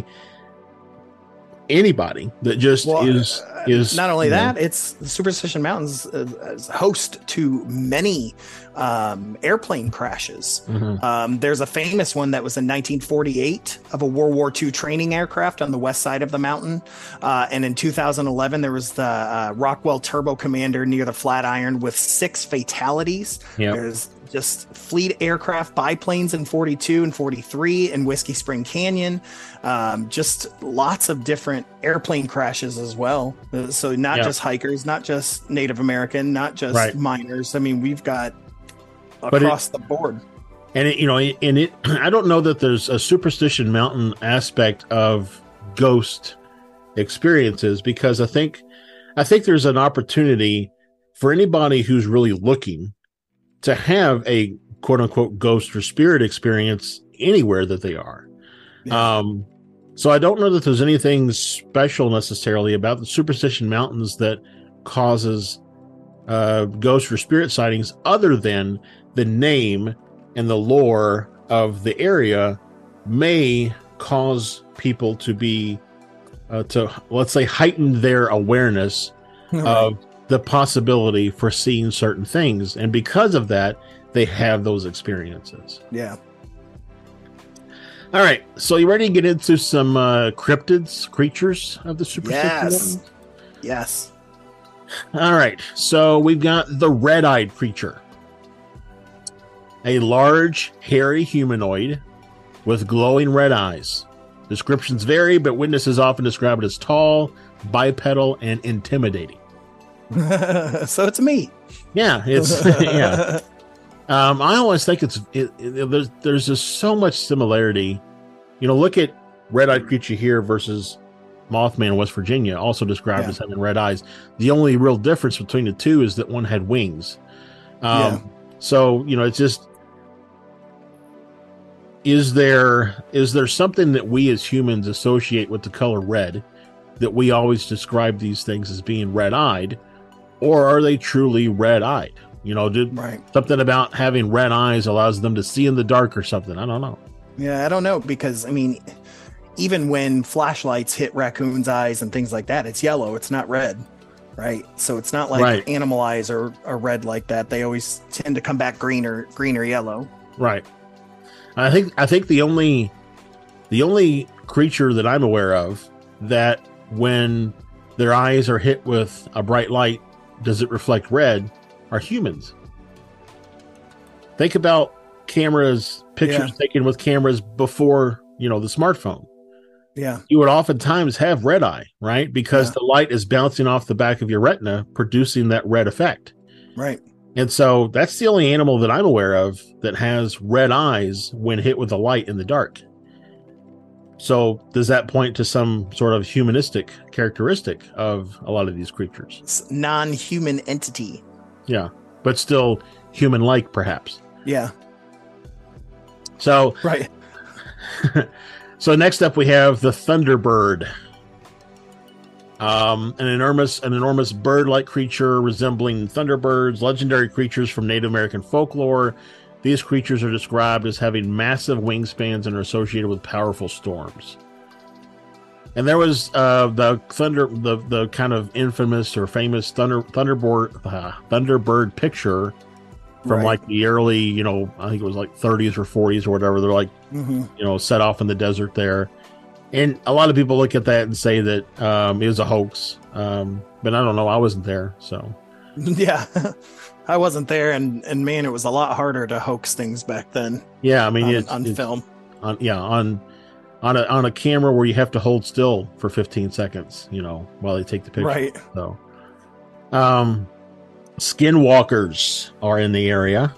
[SPEAKER 2] anybody that just well, is, uh, is
[SPEAKER 4] not only that,
[SPEAKER 2] know,
[SPEAKER 4] it's the Superstition Mountains as host to many, um, airplane crashes. Mm-hmm. Um, there's a famous one that was in nineteen forty-eight of a World War Two training aircraft on the west side of the mountain. Uh, and in two thousand eleven, there was the, uh, Rockwell Turbo Commander near the Flatiron with six fatalities. Yep. There's just fleet aircraft biplanes in forty-two and forty-three in Whiskey Spring Canyon. Um, just lots of different airplane crashes as well. So not yep. just hikers, not just Native American, not just right. miners. I mean, we've got across it, the board.
[SPEAKER 2] And it, you know, and it, I don't know that there's a Superstition Mountain aspect of ghost experiences, because I think, I think there's an opportunity for anybody who's really looking to have a quote unquote ghost or spirit experience anywhere that they are. Yeah. Um, so I don't know that there's anything special necessarily about the Superstition Mountains that causes uh, ghost or spirit sightings, other than the name and the lore of the area may cause people to be, uh, to let's say, heighten their awareness right. of the possibility for seeing certain things. And because of that, they have those experiences.
[SPEAKER 4] Yeah.
[SPEAKER 2] All right. So you ready to get into some uh, cryptids, creatures of the Superstition
[SPEAKER 4] Yes.
[SPEAKER 2] Mountains?
[SPEAKER 4] Yes.
[SPEAKER 2] All right. So we've got the red-eyed creature. A large, hairy humanoid with glowing red eyes. Descriptions vary, but witnesses often describe it as tall, bipedal, and intimidating.
[SPEAKER 4] So it's me.
[SPEAKER 2] Yeah, it's yeah. Um, I always think it's it, it, there's there's just so much similarity. You know, look at red-eyed creature here versus Mothman in West Virginia, also described yeah. as having red eyes. The only real difference between the two is that one had wings. Um, yeah. So you know, it's just is there is there something that we as humans associate with the color red, that we always describe these things as being red-eyed? Or are they truly red-eyed? You know, did right. something about having red eyes allows them to see in the dark or something? I don't know.
[SPEAKER 4] Yeah, I don't know, because, I mean, even when flashlights hit raccoons' eyes and things like that, it's yellow. It's not red. right? So it's not like
[SPEAKER 2] Right.
[SPEAKER 4] animal eyes are, are red like that. They always tend to come back green or green or yellow.
[SPEAKER 2] Right. I think I think the only the only creature that I'm aware of that when their eyes are hit with a bright light, does it reflect red, are humans. Think about cameras, pictures
[SPEAKER 4] Yeah.
[SPEAKER 2] taken with cameras before, you know, the smartphone.
[SPEAKER 4] Yeah.
[SPEAKER 2] You would oftentimes have red eye, right? Because
[SPEAKER 4] Yeah.
[SPEAKER 2] the light is bouncing off the back of your retina, producing that red effect.
[SPEAKER 4] Right.
[SPEAKER 2] And so that's the only animal that I'm aware of that has red eyes when hit with a light in the dark. So does that point to some sort of humanistic characteristic of a lot of these creatures?
[SPEAKER 4] It's non-human entity.
[SPEAKER 2] Yeah, but still human-like, perhaps.
[SPEAKER 4] Yeah.
[SPEAKER 2] So,
[SPEAKER 4] Right.
[SPEAKER 2] so next up we have the Thunderbird. Um, an enormous, an enormous bird-like creature resembling thunderbirds, legendary creatures from Native American folklore. These creatures are described as having massive wingspans and are associated with powerful storms. And there was uh, the thunder, the the kind of infamous or famous thunder thunderbird uh, thunderbird picture from
[SPEAKER 4] Right.
[SPEAKER 2] like the early, you know, I think it was like thirties or forties or whatever. They're like,
[SPEAKER 4] Mm-hmm.
[SPEAKER 2] you know, set off in the desert there. And a lot of people look at that and say that um, it was a hoax. Um, but I don't know. I wasn't there. So,
[SPEAKER 4] Yeah. I wasn't there, and, and man, it was a lot harder to hoax things back then
[SPEAKER 2] yeah, I mean,
[SPEAKER 4] on,
[SPEAKER 2] it's,
[SPEAKER 4] on
[SPEAKER 2] it's
[SPEAKER 4] film.
[SPEAKER 2] on, yeah, on, on a, on a camera where you have to hold still for fifteen seconds, you know, while they take the picture.
[SPEAKER 4] Right.
[SPEAKER 2] So, um, skinwalkers are in the area.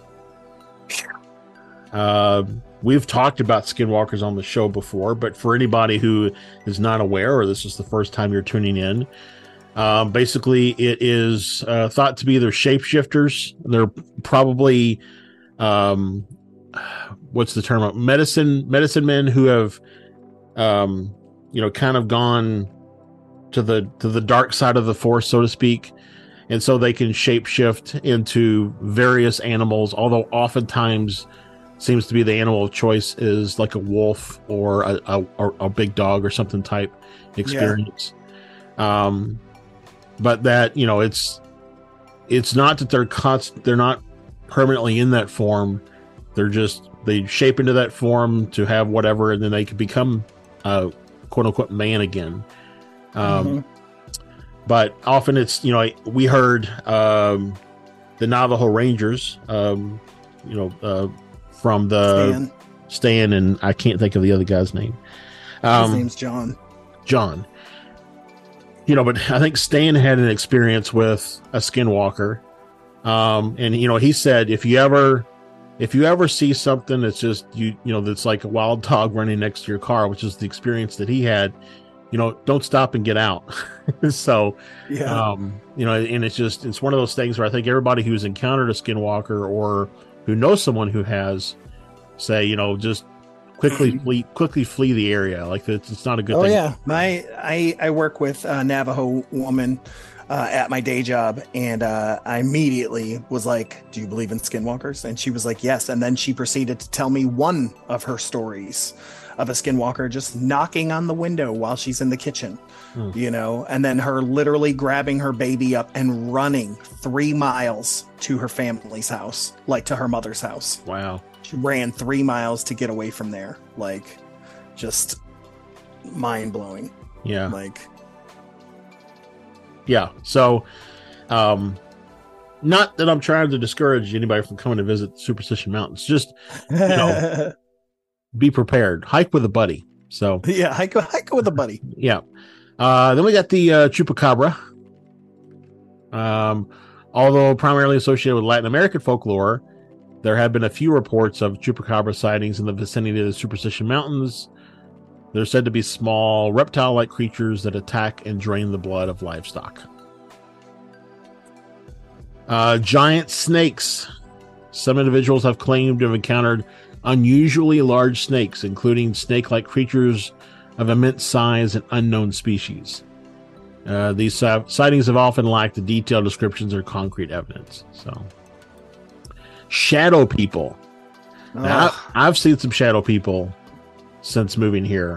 [SPEAKER 2] Uh, we've talked about skinwalkers on the show before, but for anybody who is not aware, or this is the first time you're tuning in, um, basically it is uh, thought to be either shapeshifters. They're probably, um, what's the term? Medicine medicine men who have, um, you know, kind of gone to the to the dark side of the force, so to speak. And so they can shapeshift into various animals, although oftentimes seems to be the animal of choice is like a wolf or a, a, or a big dog or something type experience. Um, but that, you know, it's it's not that they're const- they're not permanently in that form. They're just, they shape into that form to have whatever, and then they can become a quote unquote man again. Um,
[SPEAKER 4] Mhm.
[SPEAKER 2] But often it's, you know, we heard um, the Navajo Rangers, um, you know, uh, from the
[SPEAKER 4] Stan.
[SPEAKER 2] Stan, and I can't think of the other guy's name.
[SPEAKER 4] His
[SPEAKER 2] Um,
[SPEAKER 4] name's John.
[SPEAKER 2] John. You know, but I think Stan had an experience with a skinwalker. Um, and, you know, he said, if you ever, if you ever see something that's just, you, you know, that's like a wild dog running next to your car, which is the experience that he had, you know, don't stop and get out. So,
[SPEAKER 4] Yeah.
[SPEAKER 2] um, you know, and it's just, it's one of those things where I think everybody who's encountered a skinwalker or who knows someone who has, say, you know, just quickly flee, quickly flee the area. Like it's, it's not a good
[SPEAKER 4] oh
[SPEAKER 2] thing.
[SPEAKER 4] yeah. My I I work with a Navajo woman uh, at my day job, and uh, I immediately was like, "Do you believe in skinwalkers?" And she was like, "Yes." And then she proceeded to tell me one of her stories of a skinwalker just knocking on the window while she's in the kitchen,
[SPEAKER 2] Hmm.
[SPEAKER 4] you know, and then her literally grabbing her baby up and running three miles to her family's house, like to her mother's house.
[SPEAKER 2] Wow.
[SPEAKER 4] She ran three miles to get away from there. Like, just mind blowing.
[SPEAKER 2] Yeah.
[SPEAKER 4] Like,
[SPEAKER 2] Yeah. So, um, not that I'm trying to discourage anybody from coming to visit Superstition Mountains. Just know. be prepared. Hike with a buddy. So,
[SPEAKER 4] yeah, hike, hike with a buddy.
[SPEAKER 2] yeah. Uh, then we got the uh, Chupacabra. Um, although primarily associated with Latin American folklore, there have been a few reports of Chupacabra sightings in the vicinity of the Superstition Mountains. They're said to be small, reptile-like creatures that attack and drain the blood of livestock. Uh, giant snakes. Some individuals have claimed to have encountered unusually large snakes, including snake-like creatures of immense size and unknown species. Uh, these uh, sightings have often lacked the detailed descriptions or concrete evidence. So, shadow people. Now,
[SPEAKER 4] Ugh.
[SPEAKER 2] I- I've seen some shadow people since moving here.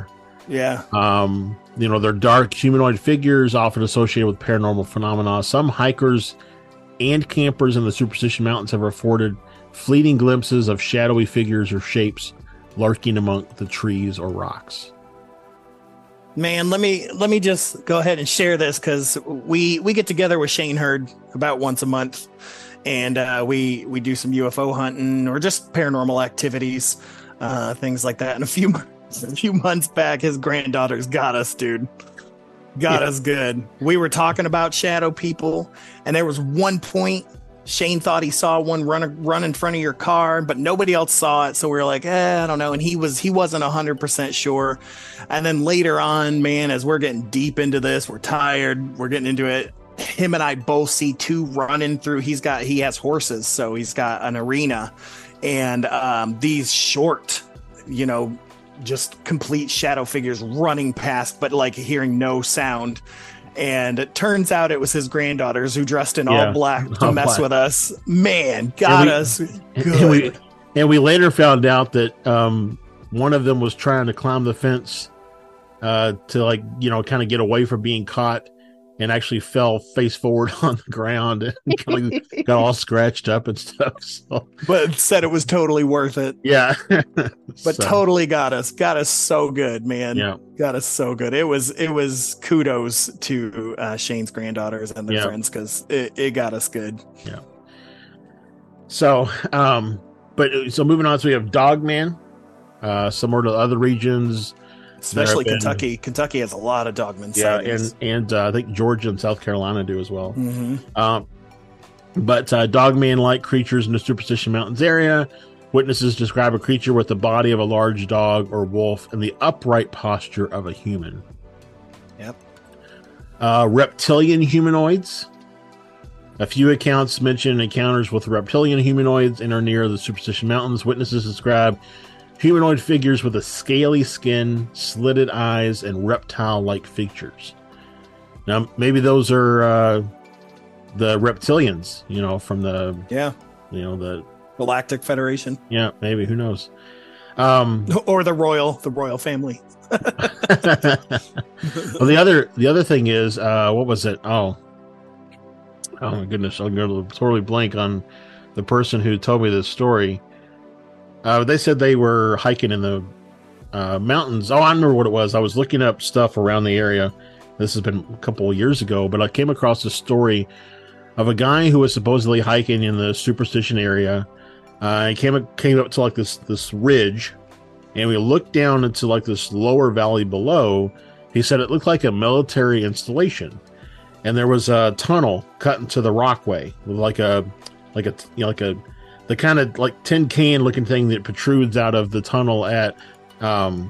[SPEAKER 4] Yeah.
[SPEAKER 2] Um, you know, they're dark humanoid figures often associated with paranormal phenomena. Some hikers and campers in the Superstition Mountains have reported fleeting glimpses of shadowy figures or shapes lurking among the trees or rocks.
[SPEAKER 4] Man, let me let me just go ahead and share this, because we we get together with Shane Hurd about once a month, and uh, we we do some U F O hunting or just paranormal activities, uh, things like that. And a few a few months back, his granddaughters got us, dude. Got
[SPEAKER 2] Yeah.
[SPEAKER 4] us good. We were talking about shadow people, and there was one point Shane thought he saw one run run in front of your car, but nobody else saw it. So we were like, eh, I don't know. And he was he wasn't a hundred percent sure. And then later on, man, as we're getting deep into this, we're tired, we're getting into it. Him and I both see two running through. He's got he has horses, so he's got an arena, and um, these short, you know, just complete shadow figures running past, but like hearing no sound. And it turns out it was his granddaughters who dressed in
[SPEAKER 2] Yeah,
[SPEAKER 4] all black to
[SPEAKER 2] all
[SPEAKER 4] mess
[SPEAKER 2] black.
[SPEAKER 4] with us. Man, got
[SPEAKER 2] we-
[SPEAKER 4] us
[SPEAKER 2] And
[SPEAKER 4] good.
[SPEAKER 2] we, and we later found out that um, one of them was trying to climb the fence uh, to, like, you know, kind of get away from being caught, and actually fell face forward on the ground and kind of got all scratched up and stuff. So,
[SPEAKER 4] But said it was totally worth it.
[SPEAKER 2] yeah.
[SPEAKER 4] But
[SPEAKER 2] So,
[SPEAKER 4] totally got us. Got us so good, man.
[SPEAKER 2] yeah.
[SPEAKER 4] Got us so good. It was it was kudos to uh, Shane's granddaughters and their
[SPEAKER 2] Yeah.
[SPEAKER 4] friends, because it, it got us good.
[SPEAKER 2] So, um, but so moving on, so we have Dogman, uh, similar to other regions.
[SPEAKER 4] Especially
[SPEAKER 2] There have been-
[SPEAKER 4] Kentucky. Kentucky has a lot of dogman
[SPEAKER 2] Yeah,
[SPEAKER 4] sightings.
[SPEAKER 2] and and uh, I think Georgia and South Carolina do as well.
[SPEAKER 4] Mhm.
[SPEAKER 2] Um, but uh, Dogman-like creatures in the Superstition Mountains area. Witnesses describe a creature with the body of a large dog or wolf and the upright posture of a human.
[SPEAKER 4] Yep.
[SPEAKER 2] Uh, reptilian humanoids. A few accounts mention encounters with reptilian humanoids in or near the Superstition Mountains. Witnesses describe humanoid figures with a scaly skin, slitted eyes, and reptile-like features. Now, maybe those are uh, the reptilians, you know, from the,
[SPEAKER 4] Yeah.
[SPEAKER 2] you know, the,
[SPEAKER 4] Galactic Federation.
[SPEAKER 2] yeah, maybe, who knows? Um,
[SPEAKER 4] Or the royal, the royal family.
[SPEAKER 2] well, the other, the other thing is, uh, what was it? Oh, oh my goodness, I'm going to totally blank on the person who told me this story. Uh, they said they were hiking in the uh, mountains. Oh, I remember what it was. I was looking up stuff around the area. This has been a couple of years ago, but I came across a story of a guy who was supposedly hiking in the Superstition area. Uh, he came came up to like this this ridge, and we looked down into like this lower valley below. He said it looked like a military installation, and there was a tunnel cut into the rockway with like a like a you know like a the kind of like tin can looking thing that protrudes out of the tunnel at um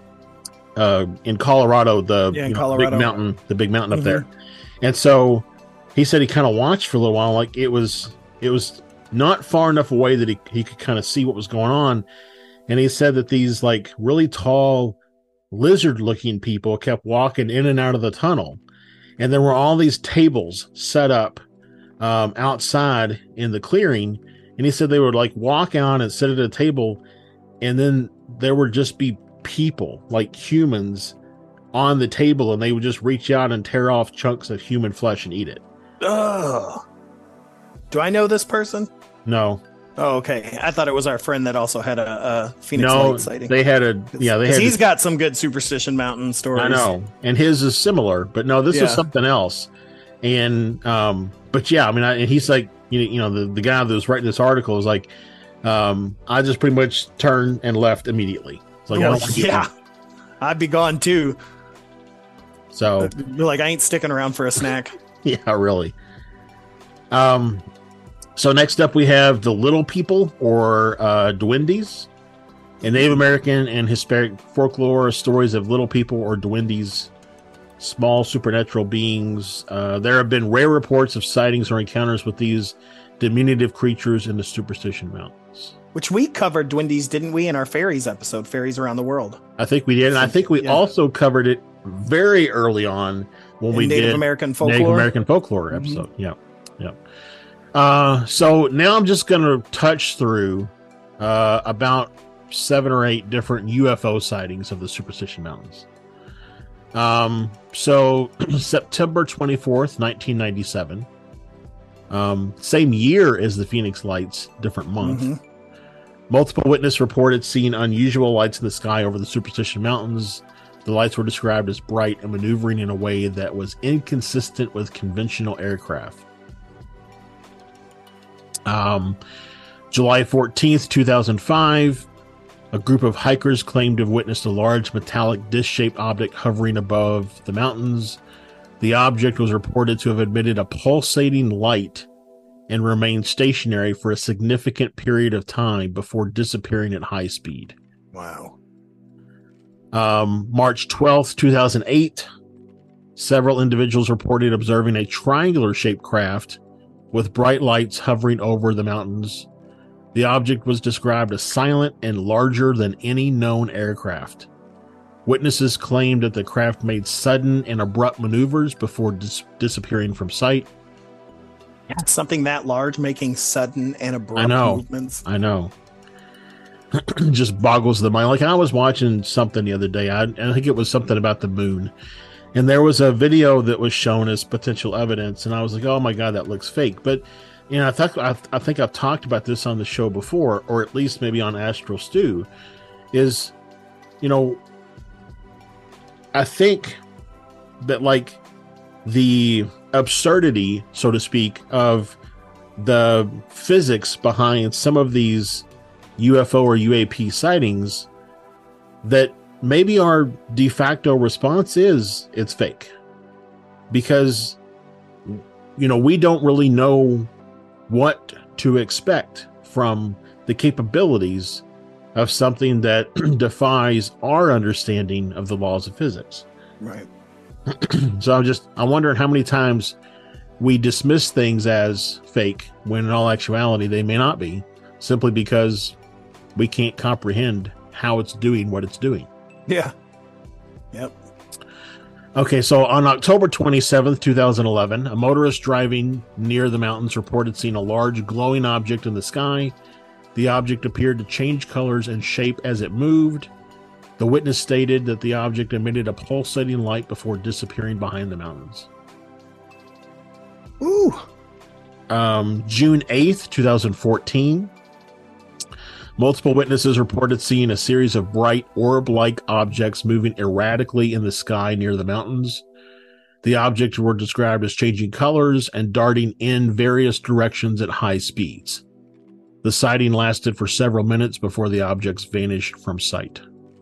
[SPEAKER 2] uh in Colorado, the
[SPEAKER 4] Yeah, in
[SPEAKER 2] you know,
[SPEAKER 4] Colorado.
[SPEAKER 2] big mountain, the big mountain up
[SPEAKER 4] Mhm.
[SPEAKER 2] there. And so he said he kind of watched for a little while, like it was it was not far enough away that he, he could kind of see what was going on. And he said that these like really tall lizard looking people kept walking in and out of the tunnel. And there were all these tables set up um, outside in the clearing. And he said they would like walk out and sit at a table, and then there would just be people, like humans, on the table, and they would just reach out and tear off chunks of human flesh and eat it.
[SPEAKER 4] Ugh. Do I know this person?
[SPEAKER 2] No,
[SPEAKER 4] Oh, okay. I thought it was our friend that also had a, a Phoenix
[SPEAKER 2] no,
[SPEAKER 4] Light sighting.
[SPEAKER 2] they had a yeah, they
[SPEAKER 4] 'Cause
[SPEAKER 2] had.
[SPEAKER 4] he's got some good Superstition Mountain stories.
[SPEAKER 2] I know, and his is similar, but no, this
[SPEAKER 4] Yeah.
[SPEAKER 2] is something else. And um, but yeah, I mean, I, and he's like, you know, you know, the the guy that was writing this article is like, um, I just pretty much turned and left immediately. It's like, I
[SPEAKER 4] Well,
[SPEAKER 2] don't want to be
[SPEAKER 4] yeah.
[SPEAKER 2] gone.
[SPEAKER 4] I'd be gone too.
[SPEAKER 2] So
[SPEAKER 4] You're like, I ain't sticking around for a snack.
[SPEAKER 2] yeah, really. Um, so next up we have the little people, or uh, duendes. In Native American and Hispanic folklore, stories of little people or duendes, small supernatural beings. Uh, there have been rare reports of sightings or encounters with these diminutive creatures in the Superstition Mountains.
[SPEAKER 4] Which we covered Dwindies, didn't we, in our fairies episode, Fairies Around the World?
[SPEAKER 2] I think we did, and I think we
[SPEAKER 4] Yeah.
[SPEAKER 2] also covered it very early on when
[SPEAKER 4] In
[SPEAKER 2] we
[SPEAKER 4] Native
[SPEAKER 2] did
[SPEAKER 4] American folklore.
[SPEAKER 2] Native American folklore
[SPEAKER 4] Mhm.
[SPEAKER 2] episode. Yeah, yeah. Uh, so now I'm just going to touch through uh, about seven or eight different U F O sightings of the Superstition Mountains. Um, so September twenty-fourth, nineteen ninety-seven. Um, same year as the Phoenix Lights, different month.
[SPEAKER 4] Mm-hmm.
[SPEAKER 2] Multiple witnesses reported seeing unusual lights in the sky over the Superstition Mountains. The lights were described as bright and maneuvering in a way that was inconsistent with conventional aircraft. Um, July fourteenth, two thousand five, a group of hikers claimed to have witnessed a large metallic disc-shaped object hovering above the mountains. The object was reported to have emitted a pulsating light and remained stationary for a significant period of time before disappearing at high speed.
[SPEAKER 4] Wow.
[SPEAKER 2] Um, March twelfth, two thousand eight, several individuals reported observing a triangular-shaped craft with bright lights hovering over the mountains. The object was described as silent and larger than any known aircraft. Witnesses claimed that the craft made sudden and abrupt maneuvers before dis- disappearing from sight.
[SPEAKER 4] Something that large making sudden and abrupt
[SPEAKER 2] I know.
[SPEAKER 4] movements.
[SPEAKER 2] I know. Just boggles the mind. Like, I was watching something the other day. I, I think it was something about the moon. And there was a video that was shown as potential evidence. And I was like, oh my God, that looks fake. But, you know, I, th- I, I think I've talked about this on the show before, or at least maybe on Astral Stew, is, you know, I think that, like, the absurdity, so to speak, of the physics behind some of these U F O or U A P sightings, that maybe our de facto response is it's fake. Because, you know, we don't really know what to expect from the capabilities of something that defies our understanding of the laws of physics.
[SPEAKER 4] Right.
[SPEAKER 2] So I'm just, I'm wondering how many times we dismiss things as fake when in all actuality they may not be, simply because we can't comprehend how it's doing what it's doing.
[SPEAKER 4] Yeah. Yep.
[SPEAKER 2] Okay, so on October twenty-seventh, twenty eleven, a motorist driving near the mountains reported seeing a large glowing object in the sky. The object appeared to change colors and shape as it moved. The witness stated that the object emitted a pulsating light before disappearing behind the mountains.
[SPEAKER 4] Ooh.
[SPEAKER 2] Um, June eighth, twenty fourteen. Multiple witnesses reported seeing a series of bright orb-like objects moving erratically in the sky near the mountains. The objects were described as changing colors and darting in various directions at high speeds. The sighting lasted for several minutes before the objects vanished from sight.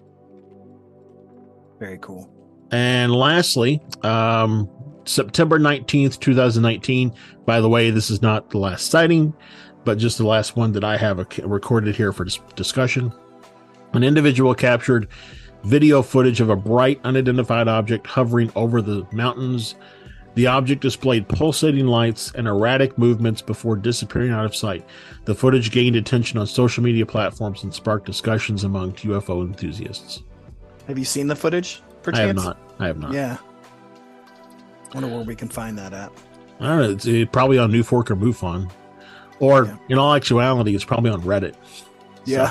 [SPEAKER 4] Very cool.
[SPEAKER 2] And lastly, um, September nineteenth, twenty nineteen. By the way, this is not the last sighting, but just the last one that I have recorded here for dis- discussion. An individual captured video footage of a bright, unidentified object hovering over the mountains. The object displayed pulsating lights and erratic movements before disappearing out of sight. The footage gained attention on social media platforms and sparked discussions among U F O enthusiasts.
[SPEAKER 4] Have you seen the footage, perchance?
[SPEAKER 2] I have not. I have not.
[SPEAKER 4] Yeah. Wonder where we can find that at.
[SPEAKER 2] I don't know. It's uh, probably on New Fork or MUFON. Or,
[SPEAKER 4] Yeah.
[SPEAKER 2] in all actuality, it's probably on Reddit.
[SPEAKER 4] Yeah.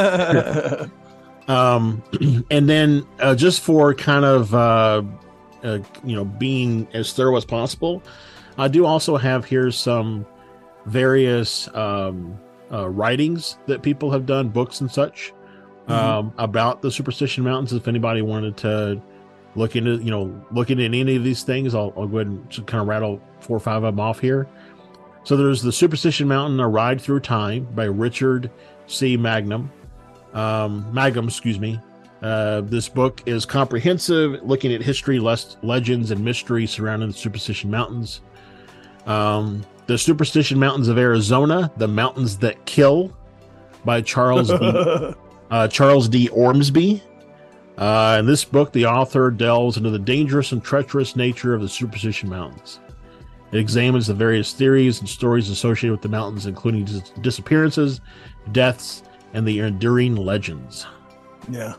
[SPEAKER 2] So, um, and then uh, just for kind of, uh, uh, you know, being as thorough as possible, I do also have here some various um, uh, writings that people have done, books and such,
[SPEAKER 4] Mhm.
[SPEAKER 2] um, about the Superstition Mountains. If anybody wanted to look into, you know, look into any of these things, I'll, I'll go ahead and just kind of rattle four or five of them off here. So there's The Superstition Mountain, A Ride Through Time by Richard C. Magnum. Um, Mangum, excuse me. Uh, this book is comprehensive, looking at history, les- legends, and mystery surrounding the Superstition Mountains. Um, the Superstition Mountains of Arizona, The Mountains That Kill by Charles D. uh, Charles D. Ormsby. Uh, in this book, the author delves into the dangerous and treacherous nature of the Superstition Mountains. It examines the various theories and stories associated with the mountains, including dis- disappearances, deaths, and the enduring legends.
[SPEAKER 4] Yeah.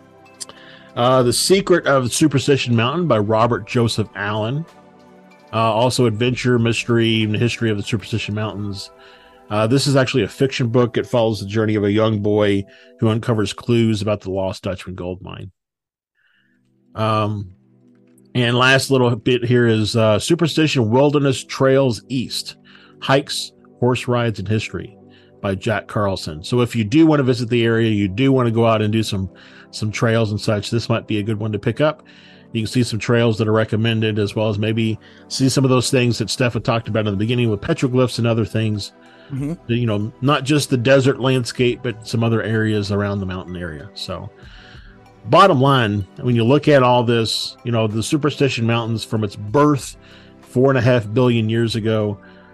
[SPEAKER 2] Uh, the Secret of the Superstition Mountain by Robert Joseph Allen. Uh, also, Adventure, Mystery, and the History of the Superstition Mountains. Uh, this is actually a fiction book. It follows the journey of a young boy who uncovers clues about the lost Dutchman gold mine. Um, And last little bit here is uh, Superstition Wilderness Trails East, Hikes, Horse Rides, and History by Jack Carlson. So if you do want to visit the area, you do want to go out and do some some trails and such, this might be a good one to pick up. You can see some trails that are recommended, as well as maybe see some of those things that Steph had talked about in the beginning with petroglyphs and other things. Mm-hmm. You know, not just the desert landscape, but some other areas around the mountain area. So bottom line, when you look at all this, you know, the Superstition Mountains from its birth four and a half billion years ago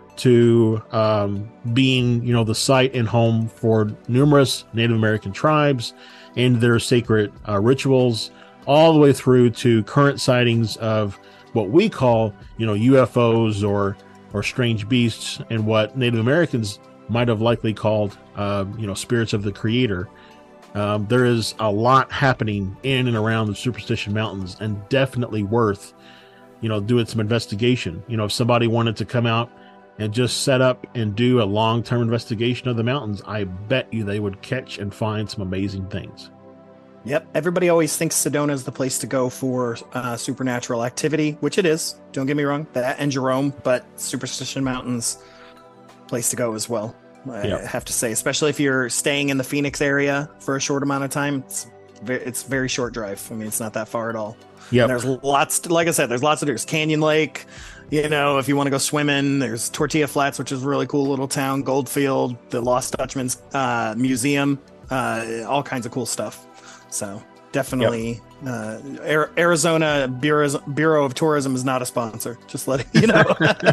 [SPEAKER 2] to um, being, you know, the site and home for numerous Native American tribes and their sacred uh, rituals, all the way through to current sightings of what we call, you know, U F Os or or strange beasts, and what Native Americans might have likely called, uh, you know, spirits of the creator. Um, there is a lot happening in and around the Superstition Mountains, and definitely worth, you know, doing some investigation. You know, if somebody wanted to come out and just set up and do a long-term investigation of the mountains, I bet you they would catch and find some amazing things.
[SPEAKER 4] Yep. Everybody always thinks Sedona is the place to go for uh, supernatural activity, which it is. Don't get me wrong, that and Jerome, but Superstition Mountains, place to go as well. I yep. have to say, especially if you're staying in the Phoenix area for a short amount of time, it's very, it's very short drive. I mean, it's not that far at all. Yeah. There's lots, to, like I said, there's lots to do. There's Canyon Lake, you know, if you want to go swimming. There's Tortilla Flats, which is a really cool little town. Goldfield, the Lost Dutchman's uh, Museum, uh, all kinds of cool stuff. So definitely, yep. uh, Arizona Bureau, Bureau of Tourism is not a sponsor. Just letting you know.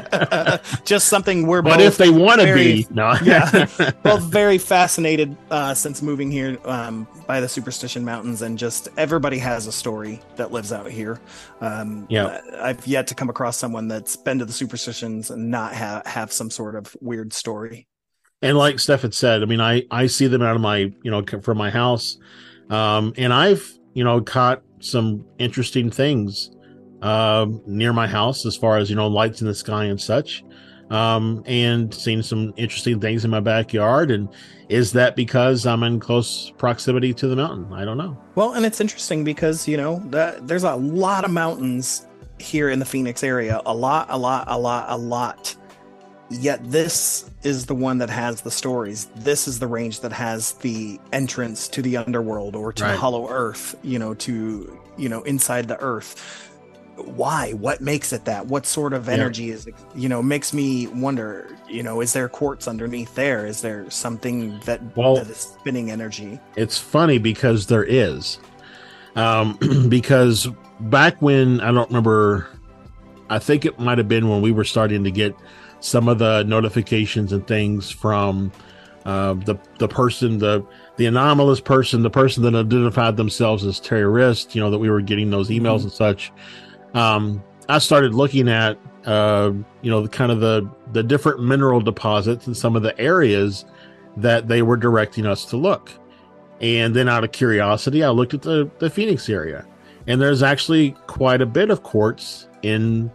[SPEAKER 4] Just something we're.
[SPEAKER 2] But
[SPEAKER 4] both
[SPEAKER 2] if they want to
[SPEAKER 4] very,
[SPEAKER 2] be, no.
[SPEAKER 4] yeah, both very fascinated uh, since moving here um, by the Superstition Mountains, and just everybody has a story that lives out here. Um, yeah, I've yet to come across someone that's been to the Superstitions and not have have some sort of weird story.
[SPEAKER 2] And like Steph had said, I mean, I I see them out of my, you know, from my house. Um, and I've, you know, caught some interesting things uh, near my house as far as, you know, lights in the sky and such, um, and seen some interesting things in my backyard. And is that because I'm in close proximity to the mountain? I don't know.
[SPEAKER 4] Well, and it's interesting because, you know, the, there's a lot of mountains here in the Phoenix area, a lot, a lot, a lot, a lot. Yet this is the one that has the stories. This is the range that has the entrance to the underworld or to right. the hollow earth, you know, to, you know, inside the earth. Why? What makes it that? What sort of energy yeah. is it? You know, makes me wonder, you know, is there quartz underneath there? Is there something that, well, that is spinning energy?
[SPEAKER 2] It's funny because there is. Um, because back when, I don't remember, I think it might have been when we were starting to get some of the notifications and things from uh, the the person, the the anomalous person, the person that identified themselves as terrorist, you know, that we were getting those emails mm-hmm. and such. Um, I started looking at, uh, you know, the kind of the, the different mineral deposits and some of the areas that they were directing us to look. And then out of curiosity, I looked at the, the Phoenix area, and there's actually quite a bit of quartz in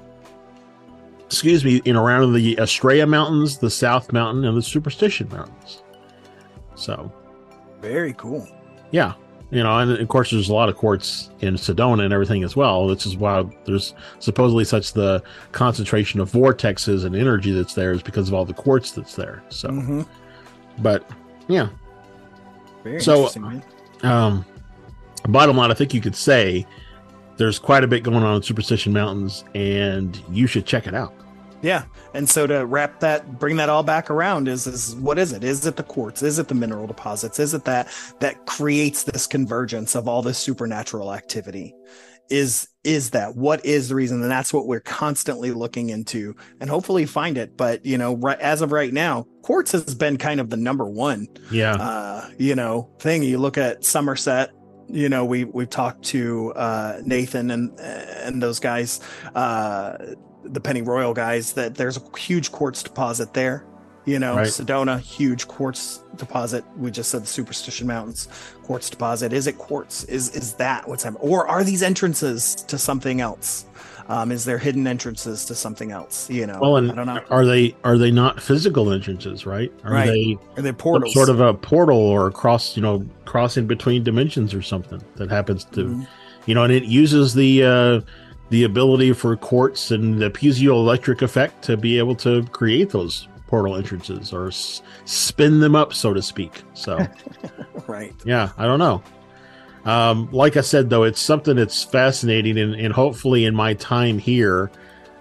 [SPEAKER 2] excuse me, in around the Estrella Mountains, the South Mountain, and the Superstition Mountains. So,
[SPEAKER 4] very cool.
[SPEAKER 2] Yeah. You know, and of course, there's a lot of quartz in Sedona and everything as well. This is why there's supposedly such the concentration of vortexes and energy that's there is because of all the quartz that's there. So, mm-hmm. but yeah.
[SPEAKER 4] Very
[SPEAKER 2] so,
[SPEAKER 4] interesting, man.
[SPEAKER 2] Um, bottom line, I think you could say there's quite a bit going on in Superstition Mountains, and you should check it out.
[SPEAKER 4] Yeah. And so to wrap that, bring that all back around is, is what is it? Is it the quartz? Is it the mineral deposits? Is it that, that creates this convergence of all this supernatural activity? Is, is that, what is the reason? And that's what we're constantly looking into and hopefully find it. But, you know, right as of right now, quartz has been kind of the number one,
[SPEAKER 2] yeah,
[SPEAKER 4] uh, you know, thing. You look at Somerset, you know, we, we've talked to, uh, Nathan and, and those guys, uh, the Penny Royal guys, that there's a huge quartz deposit there, you know, right. Sedona, huge quartz deposit. We just said the Superstition Mountains quartz deposit. Is it quartz? Is, is that what's happening? Or are these entrances to something else? Um, is there hidden entrances to something else? You know,
[SPEAKER 2] well, and
[SPEAKER 4] I don't know.
[SPEAKER 2] Are they, are they not physical entrances, right? Are
[SPEAKER 4] right.
[SPEAKER 2] they,
[SPEAKER 4] are they portals?
[SPEAKER 2] Sort of a portal or cross, you know, crossing between dimensions or something that happens to, mm-hmm. you know, and it uses the, uh, the ability for quartz and the piezoelectric effect to be able to create those portal entrances or s- spin them up, so to speak. So,
[SPEAKER 4] right.
[SPEAKER 2] Yeah, I don't know. Um, like I said, though, it's something that's fascinating, and, and hopefully in my time here,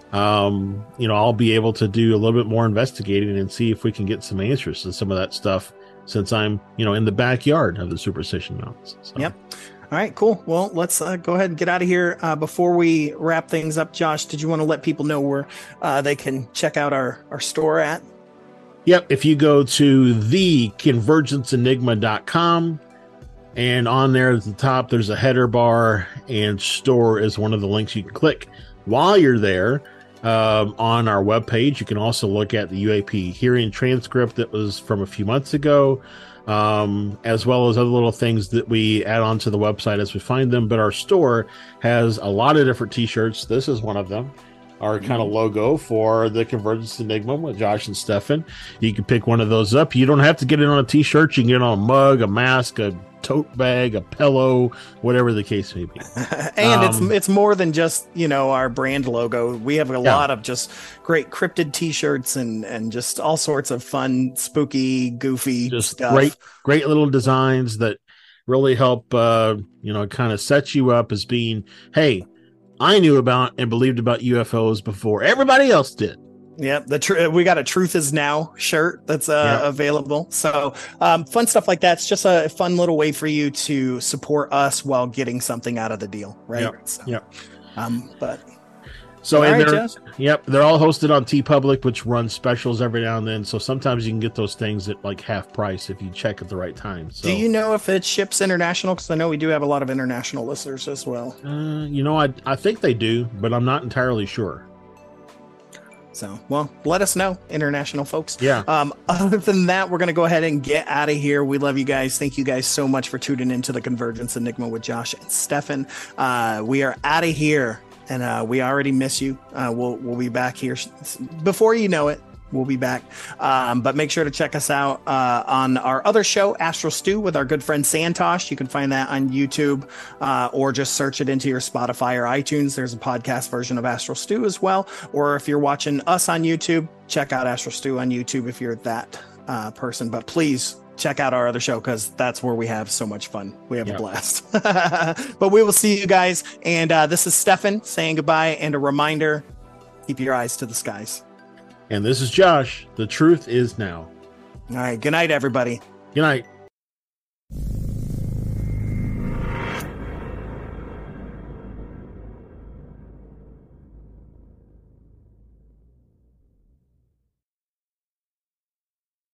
[SPEAKER 2] um, you know, I'll be able to do a little bit more investigating and see if we can get some answers to some of that stuff, since I'm, you know, in the backyard of the Superstition Mountains. So.
[SPEAKER 4] Yep. All right, cool. Well, let's uh, go ahead and get out of here. Uh, before we wrap things up, Josh, did you want to let people know where uh, they can check out our, our store at?
[SPEAKER 2] Yep. If you go to the convergence enigma dot com, and on there at the top, there's a header bar, and store is one of the links you can click. While you're there, um, on our webpage, you can also look at the U A P hearing transcript that was from a few months ago, um, as well as other little things that we add on to the website as we find them. But our store has a lot of different t-shirts. This is one of them. Our kind of logo for the Convergence Enigma with Josh and Stefan. You can pick one of those up. You don't have to get it on a t-shirt. You can get it on a mug, a mask, a tote bag, a pillow, whatever the case may be.
[SPEAKER 4] and
[SPEAKER 2] um,
[SPEAKER 4] it's it's more than just, you know, our brand logo. We have a
[SPEAKER 2] yeah.
[SPEAKER 4] lot of just great cryptid t-shirts and and just all sorts of fun, spooky, goofy
[SPEAKER 2] just
[SPEAKER 4] stuff.
[SPEAKER 2] Great, great little designs that really help, uh, you know, kind of set you up as being, hey, I knew about and believed about U F Os before everybody else did.
[SPEAKER 4] Yep, the tr- we got a "Truth Is Now" shirt that's uh,
[SPEAKER 2] yeah.
[SPEAKER 4] available. So um, fun stuff like that. It's just a fun little way for you to support us while getting something out of the deal, right?
[SPEAKER 2] Yep.
[SPEAKER 4] So,
[SPEAKER 2] yep.
[SPEAKER 4] Um, but
[SPEAKER 2] so and
[SPEAKER 4] right,
[SPEAKER 2] they're
[SPEAKER 4] Jess?
[SPEAKER 2] yep, they're all hosted on TeePublic, which runs specials every now and then. So sometimes you can get those things at like half price if you check at the right time. So,
[SPEAKER 4] do you know if it ships international? Because I know we do have a lot of international listeners as well.
[SPEAKER 2] Uh, you know, I I think they do, but I'm not entirely sure.
[SPEAKER 4] So, well, let us know, international folks.
[SPEAKER 2] Yeah.
[SPEAKER 4] Um, other than that, we're going to go ahead and get out of here. We love you guys. Thank you guys so much for tuning into the Convergence Enigma with Josh and Stefan. Uh, we are out of here, and uh, we already miss you. Uh, we'll we'll be back here before you know it. We'll be back. Um, but make sure to check us out uh, on our other show, Astral Stew, with our good friend Santosh. You can find that on YouTube uh, or just search it into your Spotify or iTunes. There's a podcast version of Astral Stew as well. Or if you're watching us on YouTube, check out Astral Stew on YouTube if you're that uh, person. But please check out our other show, because that's where we have so much fun. We have
[SPEAKER 2] Yep.
[SPEAKER 4] a blast. But we will see you guys. And uh, this is Stefan saying goodbye, and a reminder, keep your eyes to the skies.
[SPEAKER 2] And this is Josh. The truth is now.
[SPEAKER 4] All right. Good night, everybody.
[SPEAKER 2] Good night.